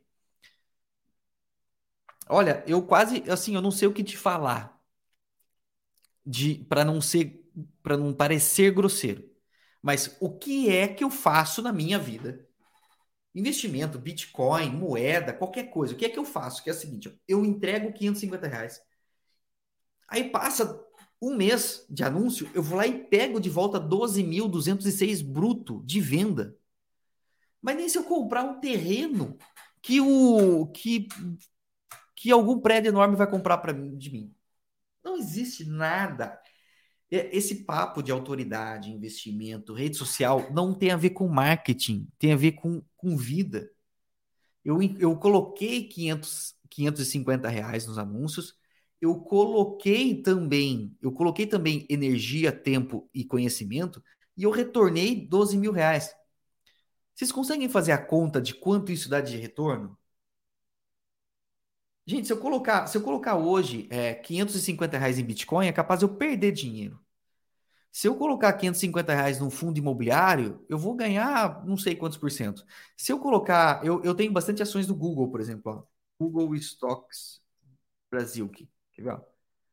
olha, eu quase, assim, eu não sei o que te falar de para não ser, para não parecer grosseiro. Mas o que é que eu faço na minha vida? Investimento, Bitcoin, moeda, qualquer coisa. O que é que eu faço? Que é o seguinte, ó, eu entrego quinhentos e cinquenta reais. Aí passa um mês de anúncio, eu vou lá e pego de volta doze mil duzentos e seis bruto de venda. Mas nem se eu comprar um terreno que o que, que algum prédio enorme vai comprar para mim de mim. Não existe nada. Esse papo de autoridade, investimento, rede social não tem a ver com marketing, tem a ver com, com vida. Eu, eu coloquei quinhentos, quinhentos e cinquenta reais nos anúncios, eu coloquei também, eu coloquei também energia, tempo e conhecimento, e eu retornei doze mil reais. Vocês conseguem fazer a conta de quanto isso dá de retorno? Gente, se eu colocar, se eu colocar hoje é, quinhentos e cinquenta reais em Bitcoin, é capaz de eu perder dinheiro. Se eu colocar quinhentos e cinquenta reais num fundo imobiliário, eu vou ganhar não sei quantos por cento. Se eu colocar, eu, eu tenho bastante ações do Google, por exemplo, ó. Google Stocks Brasil. Quer ver? Ó?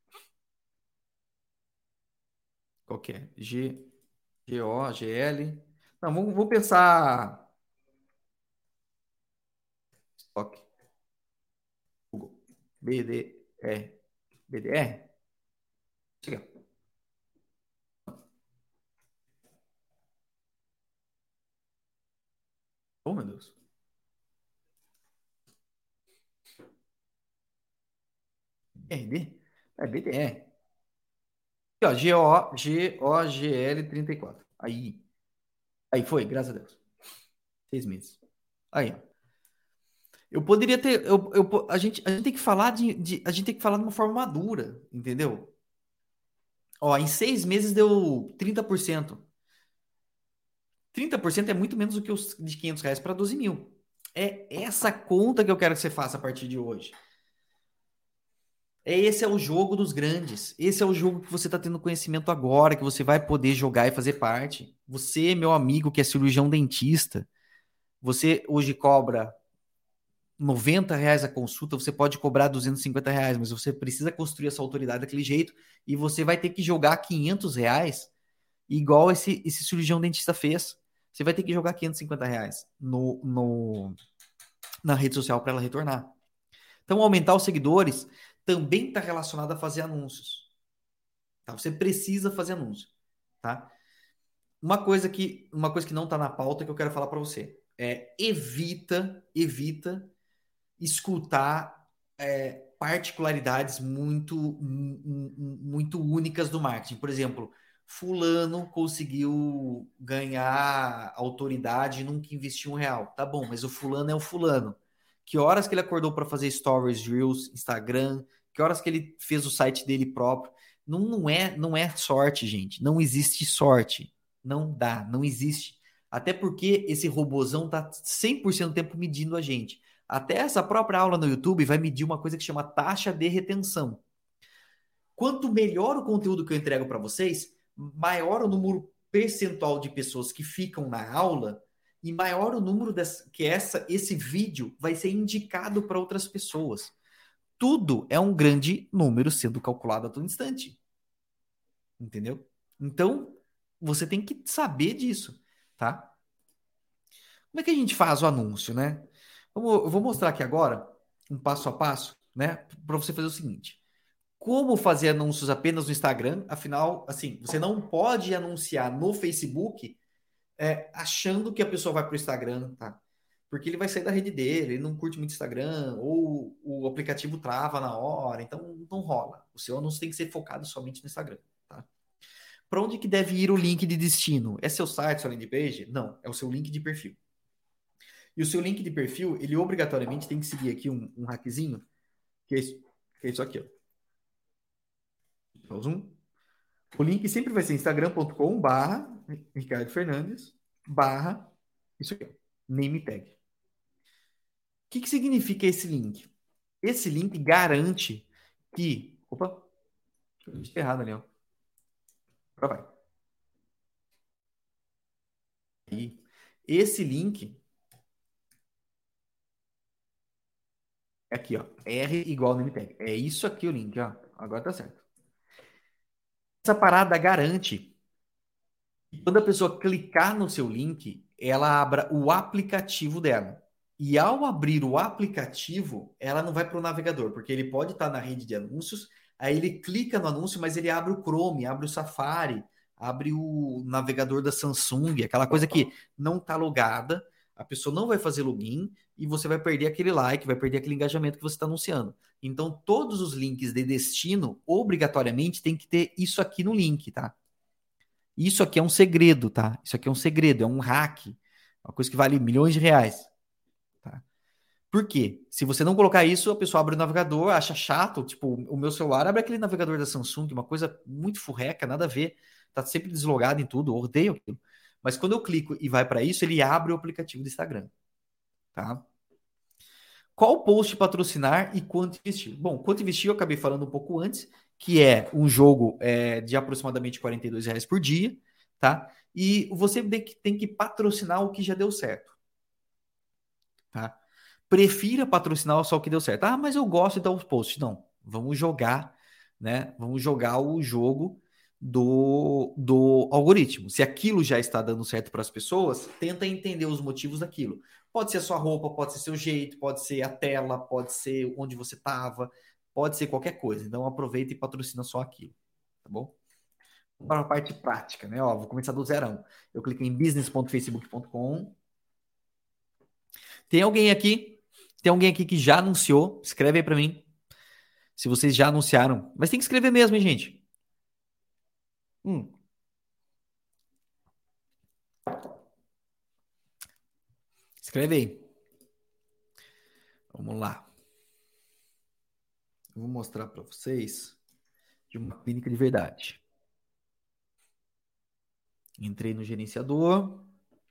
Qual que é? G, GO, G L. Não, vamos, vamos pensar. Stock, Google. B D E. B D E? Chega. Oh, meu Deus. R D? É B D E. Aqui, ó, G O, G O G L trinta e quatro. Aí. Aí foi, graças a Deus. Seis meses. Aí, ó. Eu poderia ter. Eu, eu, a, gente, a gente tem que falar de, de. A gente tem que falar de uma forma madura, entendeu? Ó, em seis meses deu trinta por cento. Trinta por cento é muito menos do que os de quinhentos reais para doze mil. É essa conta que eu quero que você faça a partir de hoje. É, esse é o jogo dos grandes. Esse é o jogo que você está tendo conhecimento agora, que você vai poder jogar e fazer parte. Você, meu amigo, que é cirurgião dentista, você hoje cobra noventa reais a consulta, você pode cobrar duzentos e cinquenta reais, mas você precisa construir essa autoridade daquele jeito e você vai ter que jogar quinhentos reais igual esse, esse cirurgião dentista fez. Você vai ter que jogar quinhentos e cinquenta reais no, no, na rede social para ela retornar. Então, aumentar os seguidores também está relacionado a fazer anúncios. Tá? Você precisa fazer anúncio. Tá? Uma coisa que, uma coisa que não está na pauta que eu quero falar para você é evita, evita escutar é, particularidades muito, muito únicas do marketing. Por exemplo, fulano conseguiu ganhar autoridade e nunca investiu um real. Tá bom, mas o fulano é o fulano. Que horas que ele acordou para fazer stories, reels, Instagram? Que horas que ele fez o site dele próprio? Não, não é, não é sorte, gente. Não existe sorte. Não dá, não existe. Até porque esse robozão tá cem por cento do tempo medindo a gente. Até essa própria aula no YouTube vai medir uma coisa que chama taxa de retenção. Quanto melhor o conteúdo que eu entrego para vocês, maior o número percentual de pessoas que ficam na aula e maior o número dessa, que essa, esse vídeo vai ser indicado para outras pessoas. Tudo é um grande número sendo calculado a todo instante. Entendeu? Então, você tem que saber disso, tá? Como é que a gente faz o anúncio, né? Eu vou mostrar aqui agora um passo a passo, né? Para você fazer o seguinte: como fazer anúncios apenas no Instagram? Afinal, assim, você não pode anunciar no Facebook é, achando que a pessoa vai para o Instagram, tá? Porque ele vai sair da rede dele, ele não curte muito Instagram, ou o aplicativo trava na hora, então não rola. O seu anúncio tem que ser focado somente no Instagram, tá? Para onde que deve ir o link de destino? É seu site, sua landing page? Não, é o seu link de perfil. E o seu link de perfil, ele obrigatoriamente tem que seguir aqui um, um hackzinho, que é isso, que é isso aqui, ó. Então, zoom. O link sempre vai ser instagram.com barra Ricardo Fernandes barra isso aqui, ó, name tag. O que, que significa esse link? Esse link garante que... Opa, deixa eu errado ali, ó. Agora vai. E esse link é aqui, ó. R igual name tag. É isso aqui o link, ó. Agora tá certo. Essa parada garante que quando a pessoa clicar no seu link, ela abra o aplicativo dela. E ao abrir o aplicativo, ela não vai para o navegador, porque ele pode estar na rede de anúncios, aí ele clica no anúncio, mas ele abre o Chrome, abre o Safari, abre o navegador da Samsung, aquela coisa que não está logada, a pessoa não vai fazer login e você vai perder aquele like, vai perder aquele engajamento que você está anunciando. Então, todos os links de destino, obrigatoriamente, tem que ter isso aqui no link, tá? Isso aqui é um segredo, tá? Isso aqui é um segredo, é um hack, uma coisa que vale milhões de reais. Tá? Por quê? Se você não colocar isso, a pessoa abre o navegador, acha chato, tipo, o meu celular abre aquele navegador da Samsung, uma coisa muito furreca, nada a ver, tá sempre deslogado em tudo, eu odeio aquilo. Mas quando eu clico e vai para isso, ele abre o aplicativo do Instagram, tá? Qual post patrocinar e quanto investir? Bom, quanto investir eu acabei falando um pouco antes, que é um jogo é, de aproximadamente quarenta e dois reais por dia, tá? E você tem que, tem que patrocinar o que já deu certo, tá? Prefira patrocinar só o que deu certo. Ah, mas eu gosto de dar os posts. Não, vamos jogar, né? Vamos jogar o jogo do, do algoritmo. Se aquilo já está dando certo para as pessoas, tenta entender os motivos daquilo. Pode ser a sua roupa, pode ser seu jeito, pode ser a tela, pode ser onde você estava, pode ser qualquer coisa. Então aproveita e patrocina só aquilo, tá bom? Para a parte prática, né? Ó, vou começar do zerão. Eu cliquei em business ponto facebook ponto com. Tem alguém aqui? Tem alguém aqui que já anunciou? Escreve aí para mim. Se vocês já anunciaram. Mas tem que escrever mesmo, hein, gente? Hum. Escreve aí. Vamos lá. Eu vou mostrar para vocês de uma clínica de verdade. Entrei no gerenciador.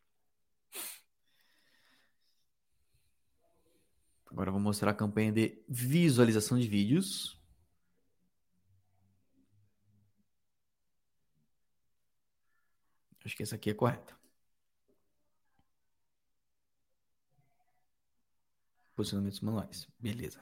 Agora eu vou mostrar a campanha de visualização de vídeos. Acho que essa aqui é correta. Posicionamentos manuais. Beleza.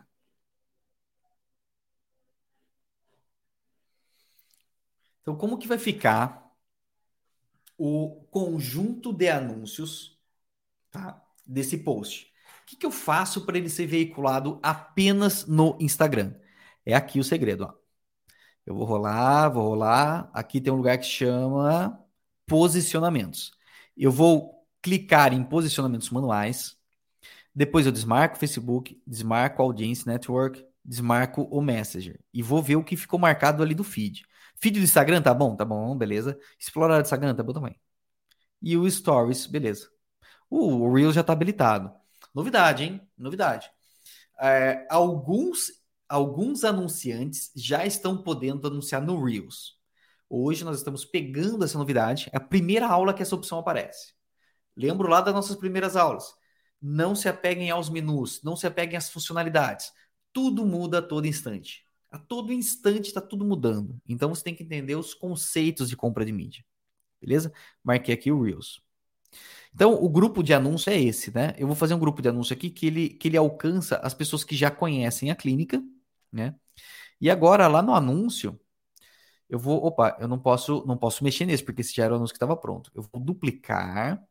Então, como que vai ficar o conjunto de anúncios, tá, desse post? O que, que eu faço para ele ser veiculado apenas no Instagram? É aqui o segredo, ó. Eu vou rolar, vou rolar. Aqui tem um lugar que chama posicionamentos. Eu vou clicar em posicionamentos manuais. Depois eu desmarco o Facebook, desmarco a Audience Network, desmarco o Messenger. E vou ver o que ficou marcado ali do feed. Feed do Instagram, tá bom? Tá bom, beleza. Explorar do Instagram, tá bom também. E o Stories, beleza. Uh, o Reels já tá habilitado. Novidade, hein? Novidade. É, alguns, alguns anunciantes já estão podendo anunciar no Reels. Hoje nós estamos pegando essa novidade. É a primeira aula que essa opção aparece. Lembro lá das nossas primeiras aulas. Não se apeguem aos menus, não se apeguem às funcionalidades. Tudo muda a todo instante. A todo instante está tudo mudando. Então você tem que entender os conceitos de compra de mídia. Beleza? Marquei aqui o Reels. Então, o grupo de anúncio é esse, né? Eu vou fazer um grupo de anúncio aqui que ele, que ele alcança as pessoas que já conhecem a clínica, né? E agora, lá no anúncio, eu vou. Opa, eu não posso, não posso mexer nesse, porque esse já era o anúncio que estava pronto. Eu vou duplicar.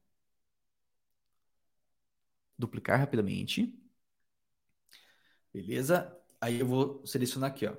Duplicar rapidamente. Beleza? Aí eu vou selecionar aqui, ó.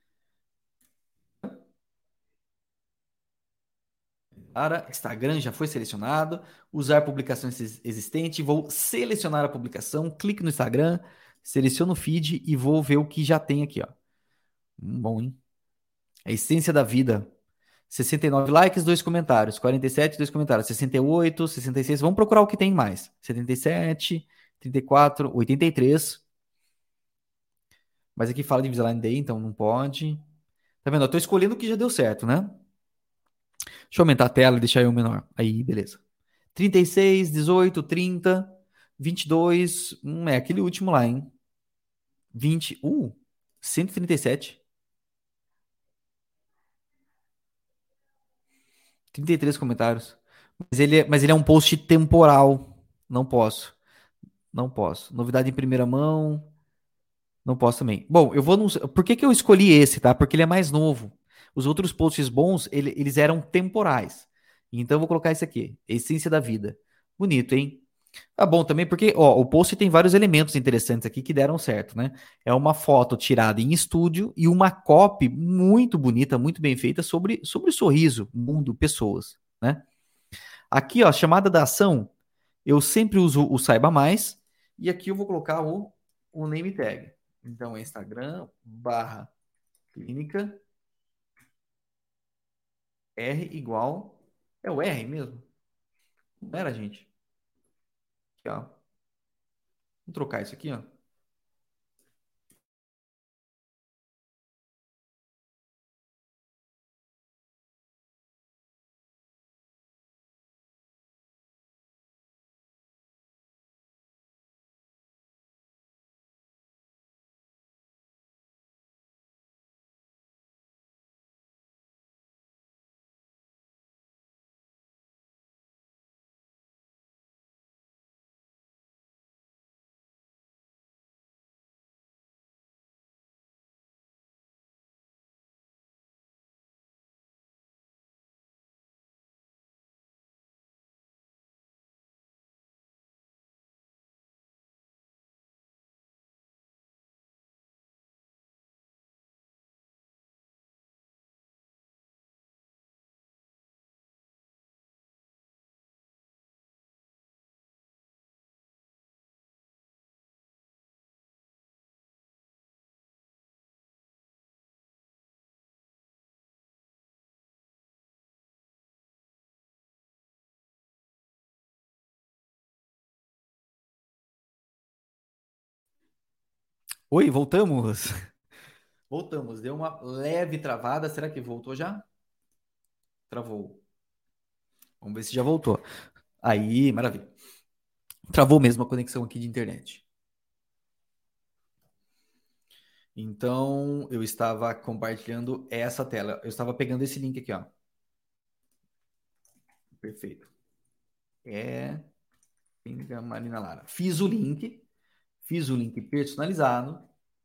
Para Instagram já foi selecionado. Usar publicações existentes. Vou selecionar a publicação. Clique no Instagram. Seleciono o feed e vou ver o que já tem aqui, ó. Hum, bom, hein? A essência da vida. sessenta e nove likes, dois comentários. quarenta e sete, dois comentários. sessenta e oito, sessenta e seis. Vamos procurar o que tem mais. setenta e sete, trinta e quatro, oitenta e três. Mas aqui fala de Invisalign Day, então não pode. Tá vendo? Eu tô escolhendo o que já deu certo, né? Deixa eu aumentar a tela e deixar eu menor. Aí, beleza. trinta e seis, dezoito, trinta, vinte e dois. Hum, é aquele último lá, hein? vinte. Uh, cento e trinta e sete. trinta e três comentários. Mas ele, é, mas ele é um post temporal. Não posso. Não posso. Novidade em primeira mão. Não posso também. Bom, eu vou. Num... Por que, que eu escolhi esse, tá? Porque ele é mais novo. Os outros posts bons, ele- eles eram temporais. Então eu vou colocar esse aqui. Essência da vida. Bonito, hein? Tá bom também, porque ó, o post tem vários elementos interessantes aqui que deram certo, né? É uma foto tirada em estúdio e uma copy muito bonita, muito bem feita sobre, sobre sorriso, mundo, pessoas, né? Aqui, ó, chamada da ação, eu sempre uso o Saiba Mais e aqui eu vou colocar o, o name tag. Então é Instagram barra clínica R igual. É o R mesmo? Não era, gente? Aqui, ó. Vou trocar isso aqui, ó. Oi, voltamos. Voltamos. Deu uma leve travada. Será que voltou já? Travou. Vamos ver se já voltou. Aí, maravilha. Travou mesmo a conexão aqui de internet. Então, eu estava compartilhando essa tela. Eu estava pegando esse link aqui, ó. Perfeito. É Clínica Marina Lara. Fiz o link. Fiz o link personalizado.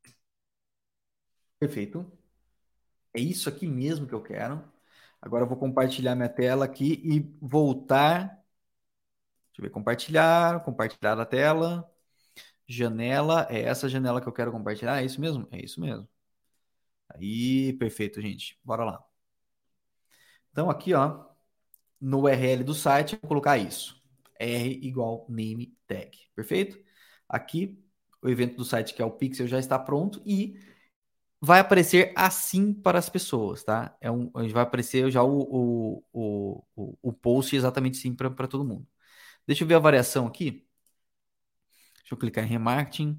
Perfeito. É isso aqui mesmo que eu quero. Agora eu vou compartilhar minha tela aqui e voltar. Deixa eu ver, compartilhar, compartilhar a tela. Janela, é essa janela que eu quero compartilhar? É isso mesmo? É isso mesmo. Aí, perfeito, gente. Bora lá. Então, aqui, ó, no U R L do site, eu vou colocar isso. R igual name tag. Perfeito? Aqui, o evento do site, que é o Pixel, já está pronto e vai aparecer assim para as pessoas, tá? É um, vai aparecer já o, o, o, o, o post exatamente assim para todo mundo. Deixa eu ver a variação aqui. Deixa eu clicar em remarketing.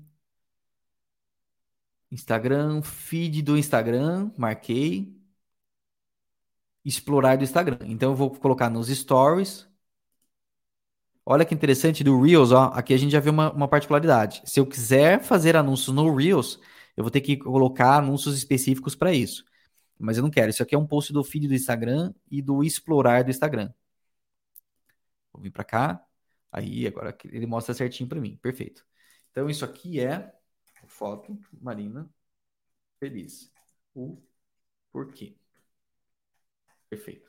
Instagram, feed do Instagram, marquei. Explorar do Instagram. Então eu vou colocar nos stories. Olha que interessante do Reels, ó. Aqui a gente já vê uma, uma particularidade. Se eu quiser fazer anúncios no Reels, eu vou ter que colocar anúncios específicos para isso. Mas eu não quero. Isso aqui é um post do feed do Instagram e do explorar do Instagram. Vou vir para cá. Aí, agora ele mostra certinho para mim. Perfeito. Então, isso aqui é foto Marina feliz. O porquê. Perfeito.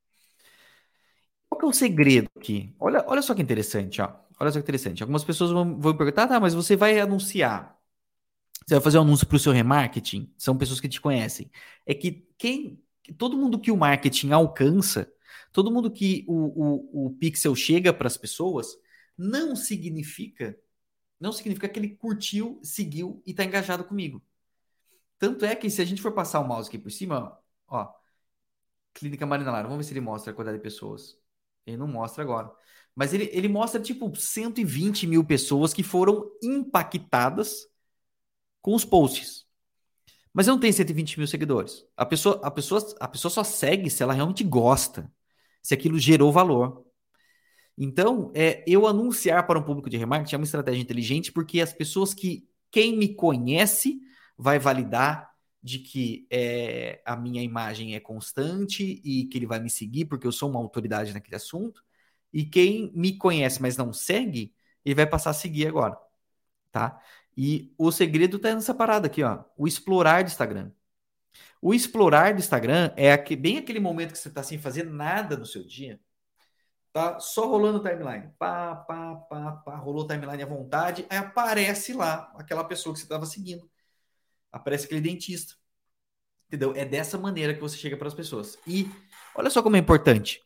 Qual que é o segredo aqui? Olha, olha só que interessante, ó. Olha só que interessante. Algumas pessoas vão, vão perguntar, tá, mas você vai anunciar. Você vai fazer um anúncio para o seu remarketing? São pessoas que te conhecem. É que quem. Todo mundo que o marketing alcança, todo mundo que o, o, o Pixel chega para as pessoas, não significa, não significa que ele curtiu, seguiu e está engajado comigo. Tanto é que se a gente for passar o mouse aqui por cima, ó, ó, Clínica Marina Lara, vamos ver se ele mostra a quantidade de pessoas. Ele não mostra agora. Mas ele, ele mostra, tipo, cento e vinte mil pessoas que foram impactadas com os posts. Mas eu não tenho cento e vinte mil seguidores. A pessoa, a, pessoa, a pessoa só segue se ela realmente gosta, se aquilo gerou valor. Então, é, eu anunciar para um público de remarketing é uma estratégia inteligente porque as pessoas que, quem me conhece, vai validar de que é, a minha imagem é constante e que ele vai me seguir porque eu sou uma autoridade naquele assunto. E quem me conhece, mas não segue, ele vai passar a seguir agora, tá? E o segredo tá nessa parada aqui, ó, o explorar do Instagram. O explorar do Instagram é aqui, bem aquele momento que você tá sem fazer nada no seu dia, tá só rolando o timeline. Pá, pá, pá, pá, rolou o timeline à vontade, aí aparece lá aquela pessoa que você estava seguindo. Aparece aquele dentista. Entendeu? É dessa maneira que você chega para as pessoas. E olha só como é importante.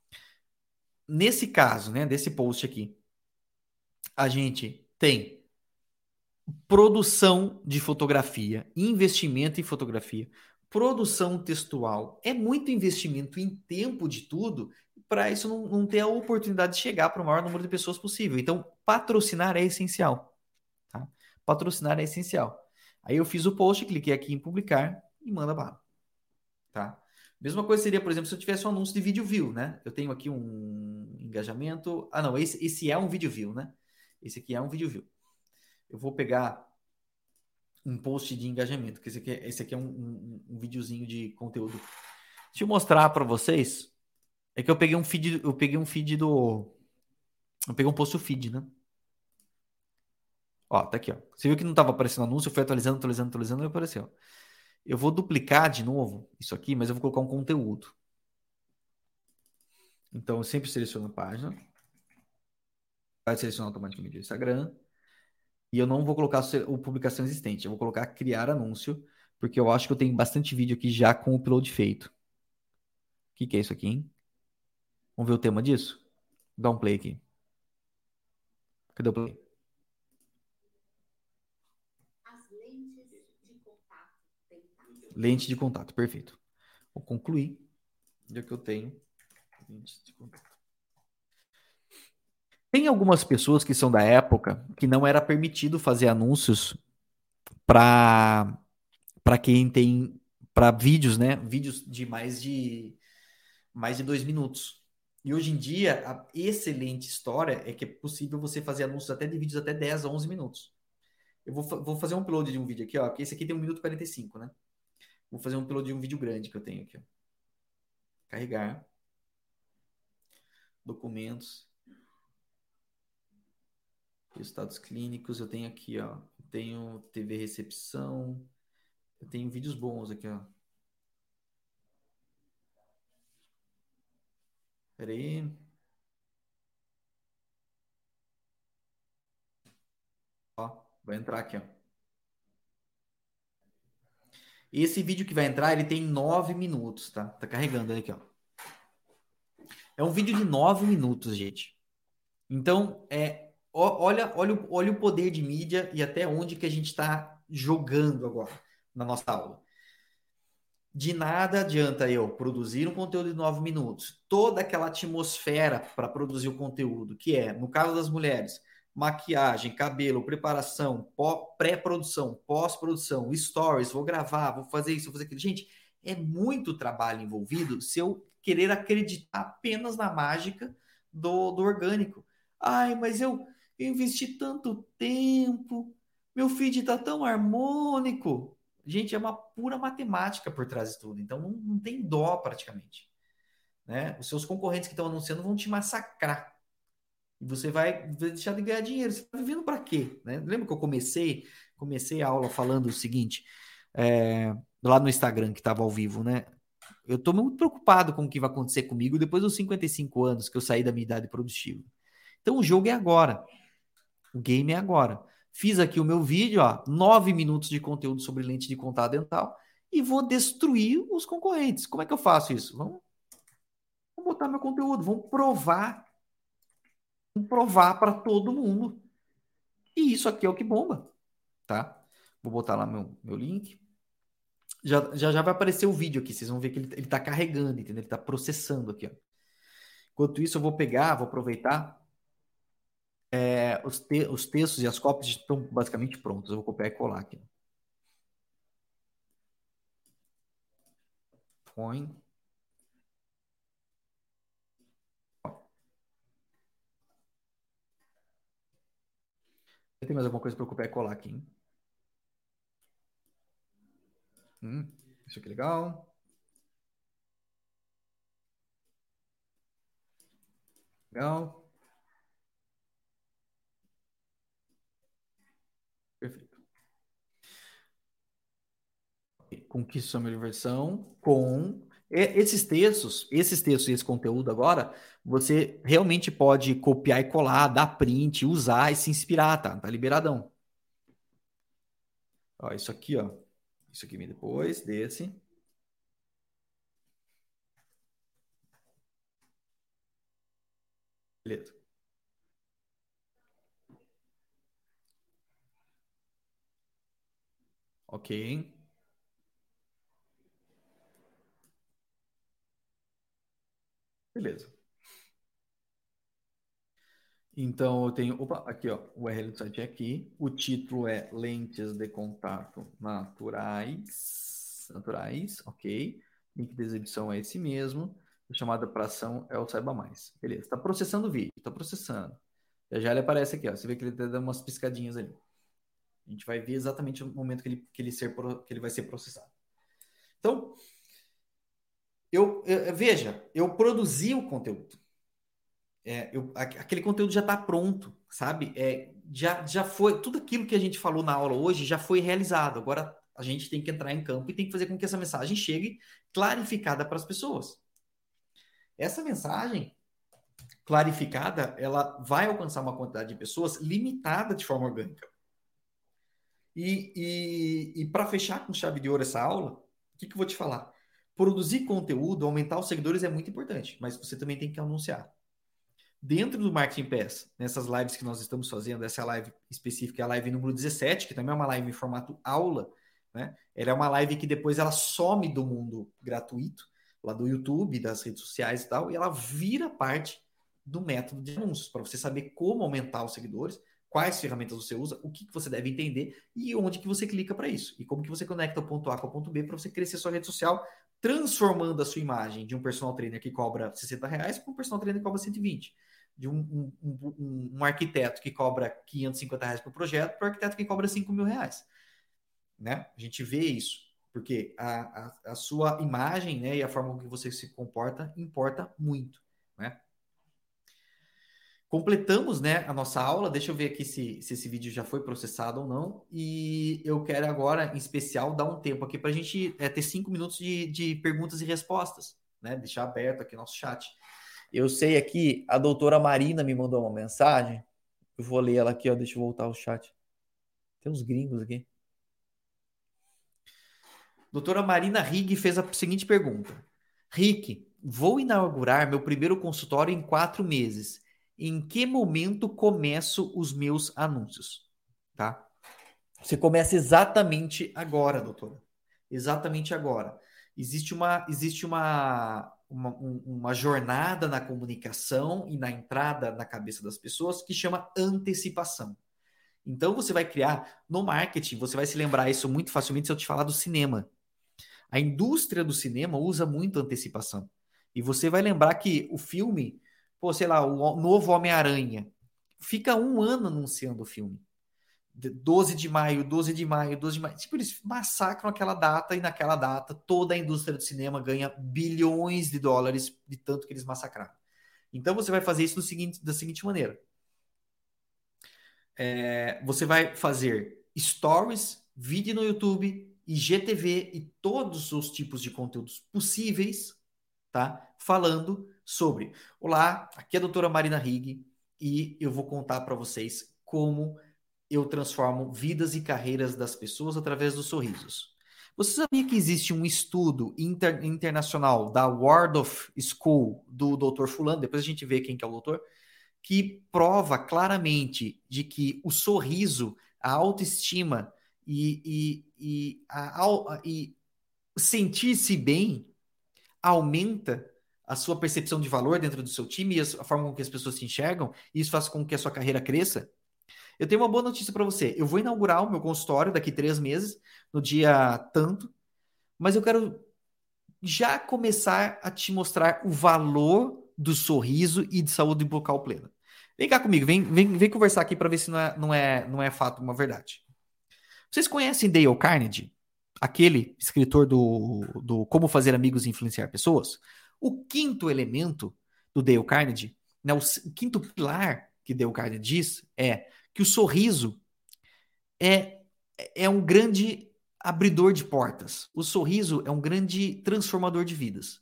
Nesse caso, né, desse post aqui, a gente tem produção de fotografia, investimento em fotografia, produção textual. É muito investimento em tempo de tudo para isso não, não ter a oportunidade de chegar para o maior número de pessoas possível. Então, patrocinar é essencial. Tá? Patrocinar é essencial. Aí eu fiz o post, cliquei aqui em publicar e manda bala. Tá? Mesma coisa seria, por exemplo, se eu tivesse um anúncio de vídeo view, né? Eu tenho aqui um engajamento. Ah, não, esse, esse é um vídeo view, né? Esse aqui é um vídeo view. Eu vou pegar um post de engajamento, que esse aqui é, esse aqui é um, um, um videozinho de conteúdo. Deixa eu mostrar para vocês. É que eu peguei um feed, eu peguei um feed do. Eu peguei um post do feed, né? Ó, tá aqui, ó. Você viu que não estava aparecendo anúncio, eu fui atualizando, atualizando, atualizando e apareceu. Eu vou duplicar de novo isso aqui, mas eu vou colocar um conteúdo. Então, eu sempre seleciono a página. Vai selecionar automaticamente o Instagram. E eu não vou colocar o publicação existente. Eu vou colocar criar anúncio, porque eu acho que eu tenho bastante vídeo aqui já com o upload feito. O que, que é isso aqui, hein? Vamos ver o tema disso? Dá um play aqui. Cadê o play? Lente de contato, perfeito. Vou concluir. Já que eu tenho lente de contato. Tem algumas pessoas que são da época que não era permitido fazer anúncios para para quem tem para vídeos, né? Vídeos de mais de mais de dois minutos. E hoje em dia, a excelente história é que é possível você fazer anúncios até de vídeos até dez a onze minutos. Eu vou, vou fazer um upload de um vídeo aqui, ó, porque esse aqui tem um minuto e quarenta e cinco, né? Vou fazer um upload de um vídeo grande que eu tenho aqui, ó. Carregar. Documentos. Resultados clínicos. Eu tenho aqui, ó. Eu tenho T V recepção. Eu tenho vídeos bons aqui, ó. Pera aí. Ó, vai entrar aqui, ó. Esse vídeo que vai entrar, ele tem nove minutos, tá? Tá carregando aqui, ó. É um vídeo de nove minutos, gente. Então, é, olha, olha, olha o poder de mídia e até onde que a gente está jogando agora na nossa aula. De nada adianta eu produzir um conteúdo de nove minutos, toda aquela atmosfera para produzir o conteúdo, que é, no caso das mulheres, maquiagem, cabelo, preparação, pré-produção, pós-produção, stories, vou gravar, vou fazer isso, vou fazer aquilo. Gente, é muito trabalho envolvido se eu querer acreditar apenas na mágica do, do orgânico. Ai, mas eu, eu investi tanto tempo, meu feed está tão harmônico. Gente, é uma pura matemática por trás de tudo. Então, não, não tem dó praticamente. Né? Os seus concorrentes que estão anunciando vão te massacrar. E você vai deixar de ganhar dinheiro. Você está vivendo para quê? Né? Lembra que eu comecei, comecei a aula falando o seguinte, é, lá no Instagram, que estava ao vivo, né? Eu estou muito preocupado com o que vai acontecer comigo depois dos cinquenta e cinco anos que eu saí da minha idade produtiva. Então, o jogo é agora. O game é agora. Fiz aqui o meu vídeo, ó, nove minutos de conteúdo sobre lente de contato dental e vou destruir os concorrentes. Como é que eu faço isso? Vamos, vamos botar meu conteúdo, vamos provar, vamos provar para todo mundo. E isso aqui é o que bomba, tá? Vou botar lá meu, meu link. Já, já já vai aparecer o vídeo aqui, vocês vão ver que ele, ele tá carregando, entendeu? Ele tá processando aqui, ó. Enquanto isso, eu vou pegar, vou aproveitar. É, os, te, os textos e as cópias estão basicamente prontos. Eu vou copiar e colar aqui. Põe. Tem mais alguma coisa para eu copiar e colar aqui, hein? Hum, isso aqui é legal. Legal. Perfeito. Conquista sua melhor versão com esses textos, esses textos e esse conteúdo agora, você realmente pode copiar e colar, dar print, usar e se inspirar, tá? Tá liberadão. Ó, isso aqui, ó. Isso aqui vem depois desse. Beleza. Ok. Beleza. Então, eu tenho. Opa, aqui, ó. O U R L do site é aqui. O título é Lentes de Contato Naturais. Naturais, ok. Link de exibição é esse mesmo. A chamada para ação é o Saiba Mais. Beleza. Está processando o vídeo. Está processando. Já já ele aparece aqui, ó. Você vê que ele está dando umas piscadinhas ali. A gente vai ver exatamente o momento que ele, que ele, ser, que ele vai ser processado. Então, eu, eu veja, eu produzi o conteúdo. É, eu, aquele conteúdo já está pronto, sabe? É, já, já foi, tudo aquilo que a gente falou na aula hoje já foi realizado. Agora a gente tem que entrar em campo e tem que fazer com que essa mensagem chegue clarificada para as pessoas. Essa mensagem clarificada, ela vai alcançar uma quantidade de pessoas limitada de forma orgânica. E, e, e para fechar com chave de ouro essa aula, o que, que eu vou te falar? Produzir conteúdo, aumentar os seguidores é muito importante, mas você também tem que anunciar. Dentro do Marketing Pass, nessas lives que nós estamos fazendo, essa live específica é a live número dezessete, que também é uma live em formato aula, né? Ela é uma live que depois ela some do mundo gratuito, lá do YouTube, das redes sociais e tal, e ela vira parte do método de anúncios, para você saber como aumentar os seguidores, quais ferramentas você usa, o que, que você deve entender e onde que você clica para isso. E como que você conecta o ponto A com o ponto B para você crescer sua rede social, transformando a sua imagem de um personal trainer que cobra sessenta reais para um personal trainer que cobra cento e vinte. De um, um, um, um arquiteto que cobra quinhentos e cinquenta reais por projeto para um arquiteto que cobra cinco mil reais. Né? A gente vê isso, porque a, a, a sua imagem, né, e a forma como você se comporta importa muito. Né? Completamos, né, a nossa aula. Deixa eu ver aqui se, se esse vídeo já foi processado ou não. E eu quero agora, em especial, dar um tempo aqui para a gente é, ter cinco minutos de, de perguntas e respostas. Né? Deixar aberto aqui nosso chat. Eu sei aqui, a doutora Marina me mandou uma mensagem. Eu vou ler ela aqui, ó. Deixa eu voltar ao chat. Tem uns gringos aqui. Doutora Marina Rigg fez a seguinte pergunta. Rick, vou inaugurar meu primeiro consultório em quatro meses. Em que momento começo os meus anúncios? Tá? Você começa exatamente agora, doutora. Exatamente agora. Existe uma, existe uma, uma, uma jornada na comunicação e na entrada na cabeça das pessoas que chama antecipação. Então, você vai criar no marketing, você vai se lembrar isso muito facilmente se eu te falar do cinema. A indústria do cinema usa muito antecipação. E você vai lembrar que o filme, pô, sei lá, o novo Homem-Aranha, fica um ano anunciando o filme. doze de maio, doze de maio, doze de maio. Tipo, eles massacram aquela data e naquela data toda a indústria do cinema ganha bilhões de dólares de tanto que eles massacraram. Então você vai fazer isso do seguinte, da seguinte maneira. É, você vai fazer stories, vídeo no YouTube, I G T V e todos os tipos de conteúdos possíveis, tá? Falando sobre, olá, aqui é a doutora Marina Rigg e eu vou contar para vocês como eu transformo vidas e carreiras das pessoas através dos sorrisos. Você sabia que existe um estudo inter, internacional da Waldorf School do doutor Fulano, depois a gente vê quem que é o doutor, que prova claramente de que o sorriso, a autoestima e, e, e, a, a, e sentir-se bem aumenta a sua percepção de valor dentro do seu time e a forma com que as pessoas se enxergam, e isso faz com que a sua carreira cresça. Eu tenho uma boa notícia para você. Eu vou inaugurar o meu consultório daqui três meses, no dia tanto, mas eu quero já começar a te mostrar o valor do sorriso e de saúde bucal plena. Vem cá comigo, vem, vem, vem conversar aqui para ver se não é, não, é, não é fato, uma verdade. Vocês conhecem Dale Carnegie? Aquele escritor do, do Como Fazer Amigos e Influenciar Pessoas? O quinto elemento do Dale Carnegie, né, o, o quinto pilar que Dale Carnegie diz é que o sorriso é, é um grande abridor de portas. O sorriso é um grande transformador de vidas.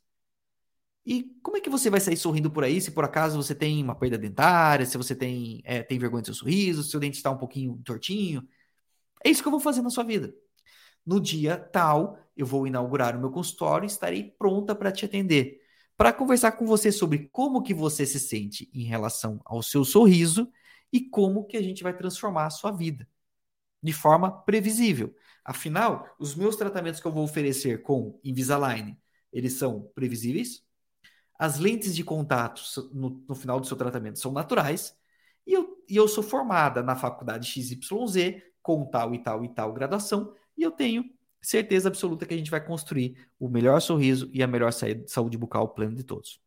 E como é que você vai sair sorrindo por aí se por acaso você tem uma perda dentária, se você tem, é, tem vergonha do seu sorriso, se seu dente está um pouquinho tortinho? É isso que eu vou fazer na sua vida. No dia tal, eu vou inaugurar o meu consultório e estarei pronta para te atender, para conversar com você sobre como que você se sente em relação ao seu sorriso e como que a gente vai transformar a sua vida de forma previsível. Afinal, os meus tratamentos que eu vou oferecer com Invisalign, eles são previsíveis, as lentes de contato no, no final do seu tratamento são naturais, e eu, e eu sou formada na faculdade X Y Z, com tal e tal e tal graduação, e eu tenho certeza absoluta que a gente vai construir o melhor sorriso e a melhor saúde bucal plena de todos.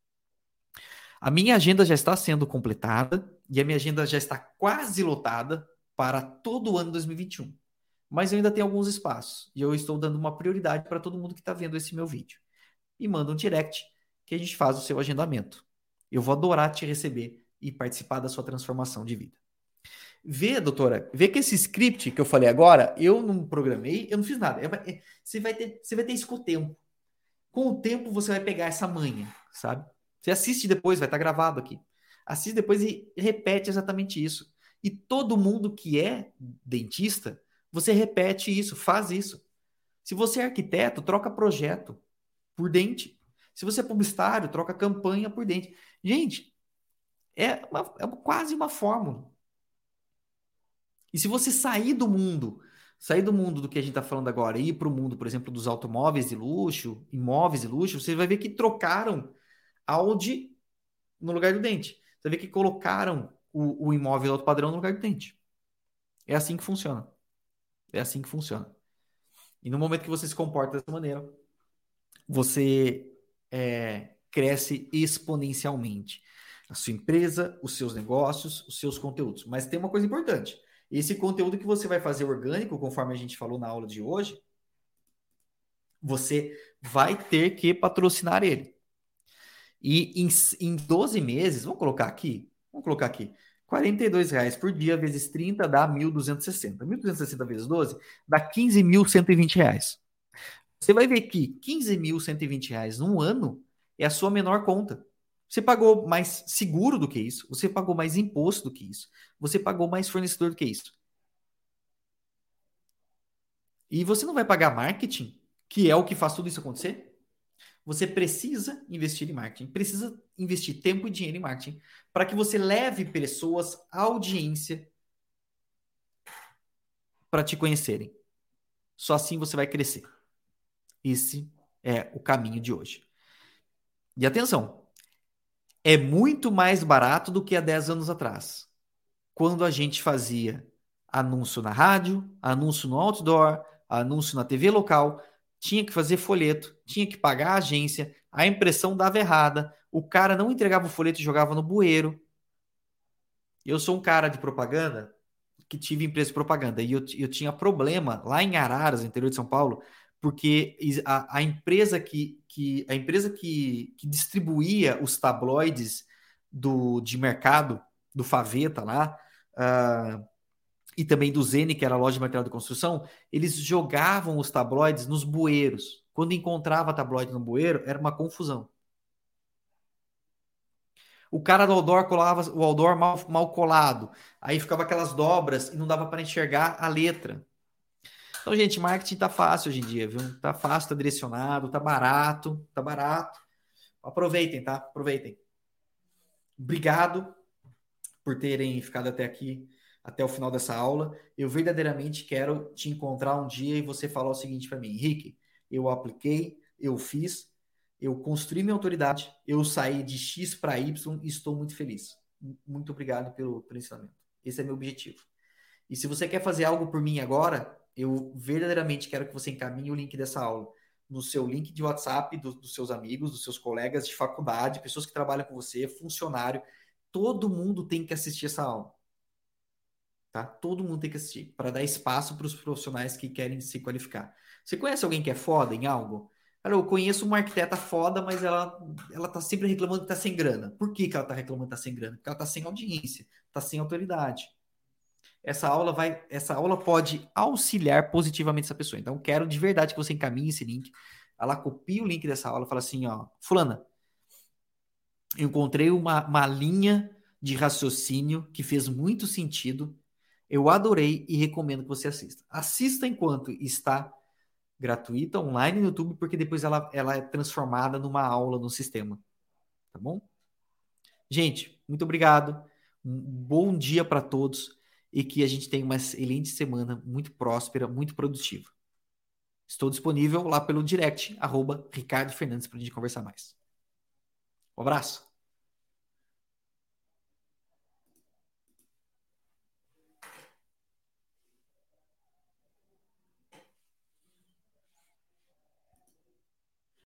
A minha agenda já está sendo completada, e a minha agenda já está quase lotada para todo o ano dois mil e vinte e um. Mas eu ainda tenho alguns espaços, e eu estou dando uma prioridade para todo mundo que está vendo esse meu vídeo. E manda um direct que a gente faz o seu agendamento. Eu vou adorar te receber e participar da sua transformação de vida. Vê, doutora, vê que esse script que eu falei agora, eu não programei, eu não fiz nada. É, você, vai ter, você vai ter isso com o tempo. Com o tempo você vai pegar essa manha, sabe? Você assiste depois, vai estar gravado aqui. Assiste depois e repete exatamente isso. E todo mundo que é dentista, você repete isso, faz isso. Se você é arquiteto, troca projeto por dente. Se você é publicitário, troca campanha por dente. Gente, é, uma, é quase uma fórmula. E se você sair do mundo, sair do mundo do que a gente está falando agora e ir para o mundo, por exemplo, dos automóveis de luxo, imóveis de luxo, você vai ver que trocaram Audi no lugar do dente. Você vai ver que colocaram o, o imóvel alto padrão no lugar do dente. É assim que funciona. É assim que funciona. E no momento que você se comporta dessa maneira, você é, cresce exponencialmente. A sua empresa, os seus negócios, os seus conteúdos. Mas tem uma coisa importante. Esse conteúdo que você vai fazer orgânico, conforme a gente falou na aula de hoje, você vai ter que patrocinar ele. E em, em doze meses, vamos colocar aqui, vamos colocar aqui, quarenta e dois reais por dia vezes trinta dá mil duzentos e sessenta. mil duzentos e sessenta vezes doze dá quinze mil cento e vinte reais. Você vai ver que quinze mil cento e vinte reais num ano é a sua menor conta. Você pagou mais seguro do que isso, você pagou mais imposto do que isso, você pagou mais fornecedor do que isso. E você não vai pagar marketing, que é o que faz tudo isso acontecer? Você precisa investir em marketing, precisa investir tempo e dinheiro em marketing para que você leve pessoas, audiência, para te conhecerem. Só assim você vai crescer. Esse é o caminho de hoje. E atenção, é muito mais barato do que há dez anos atrás, quando a gente fazia anúncio na rádio, anúncio no outdoor, anúncio na T V local, tinha que fazer folheto, tinha que pagar a agência, a impressão dava errada, o cara não entregava o folheto e jogava no bueiro. Eu sou um cara de propaganda que tive empresa de propaganda e eu, eu tinha problema lá em Araras, no interior de São Paulo, porque a, a empresa que, que a empresa que, que distribuía os tabloides do, de mercado do Faveta lá, uh, e também do Zene, que era a loja de material de construção, eles jogavam os tabloides nos bueiros. Quando encontrava tabloide no bueiro, era uma confusão. O cara do outdoor colava o outdoor mal, mal colado. Aí ficava aquelas dobras e não dava para enxergar a letra. Então, gente, marketing tá fácil hoje em dia, viu? Tá fácil, tá direcionado, tá barato, tá barato. Aproveitem, tá? Aproveitem. Obrigado por terem ficado até aqui, até o final dessa aula. Eu verdadeiramente quero te encontrar um dia e você falar o seguinte para mim: Henrique, eu apliquei, eu fiz, eu construí minha autoridade, eu saí de X para Y e estou muito feliz. Muito obrigado pelo, pelo ensinamento. Esse é meu objetivo. E se você quer fazer algo por mim agora, eu verdadeiramente quero que você encaminhe o link dessa aula no seu link de WhatsApp do, dos seus amigos, dos seus colegas de faculdade, pessoas que trabalham com você, funcionário. Todo mundo tem que assistir essa aula. Tá? Todo mundo tem que assistir para dar espaço para os profissionais que querem se qualificar. Você conhece alguém que é foda em algo? Cara, eu conheço uma arquiteta foda, mas ela, ela tá sempre reclamando que tá sem grana. Por que, que ela tá reclamando que tá sem grana? Porque ela tá sem audiência, tá sem autoridade. Essa aula vai, essa aula pode auxiliar positivamente essa pessoa. Então, quero de verdade que você encaminhe esse link. Ela copia o link dessa aula e fala assim, ó, fulana, eu encontrei uma, uma linha de raciocínio que fez muito sentido. Eu adorei e recomendo que você assista. Assista enquanto está gratuita, online no YouTube, porque depois ela, ela é transformada numa aula no sistema. Tá bom? Gente, muito obrigado. Um bom dia para todos e que a gente tenha uma excelente semana, muito próspera, muito produtiva. Estou disponível lá pelo direct, arroba Ricardo Fernandes, para a gente conversar mais. Um abraço.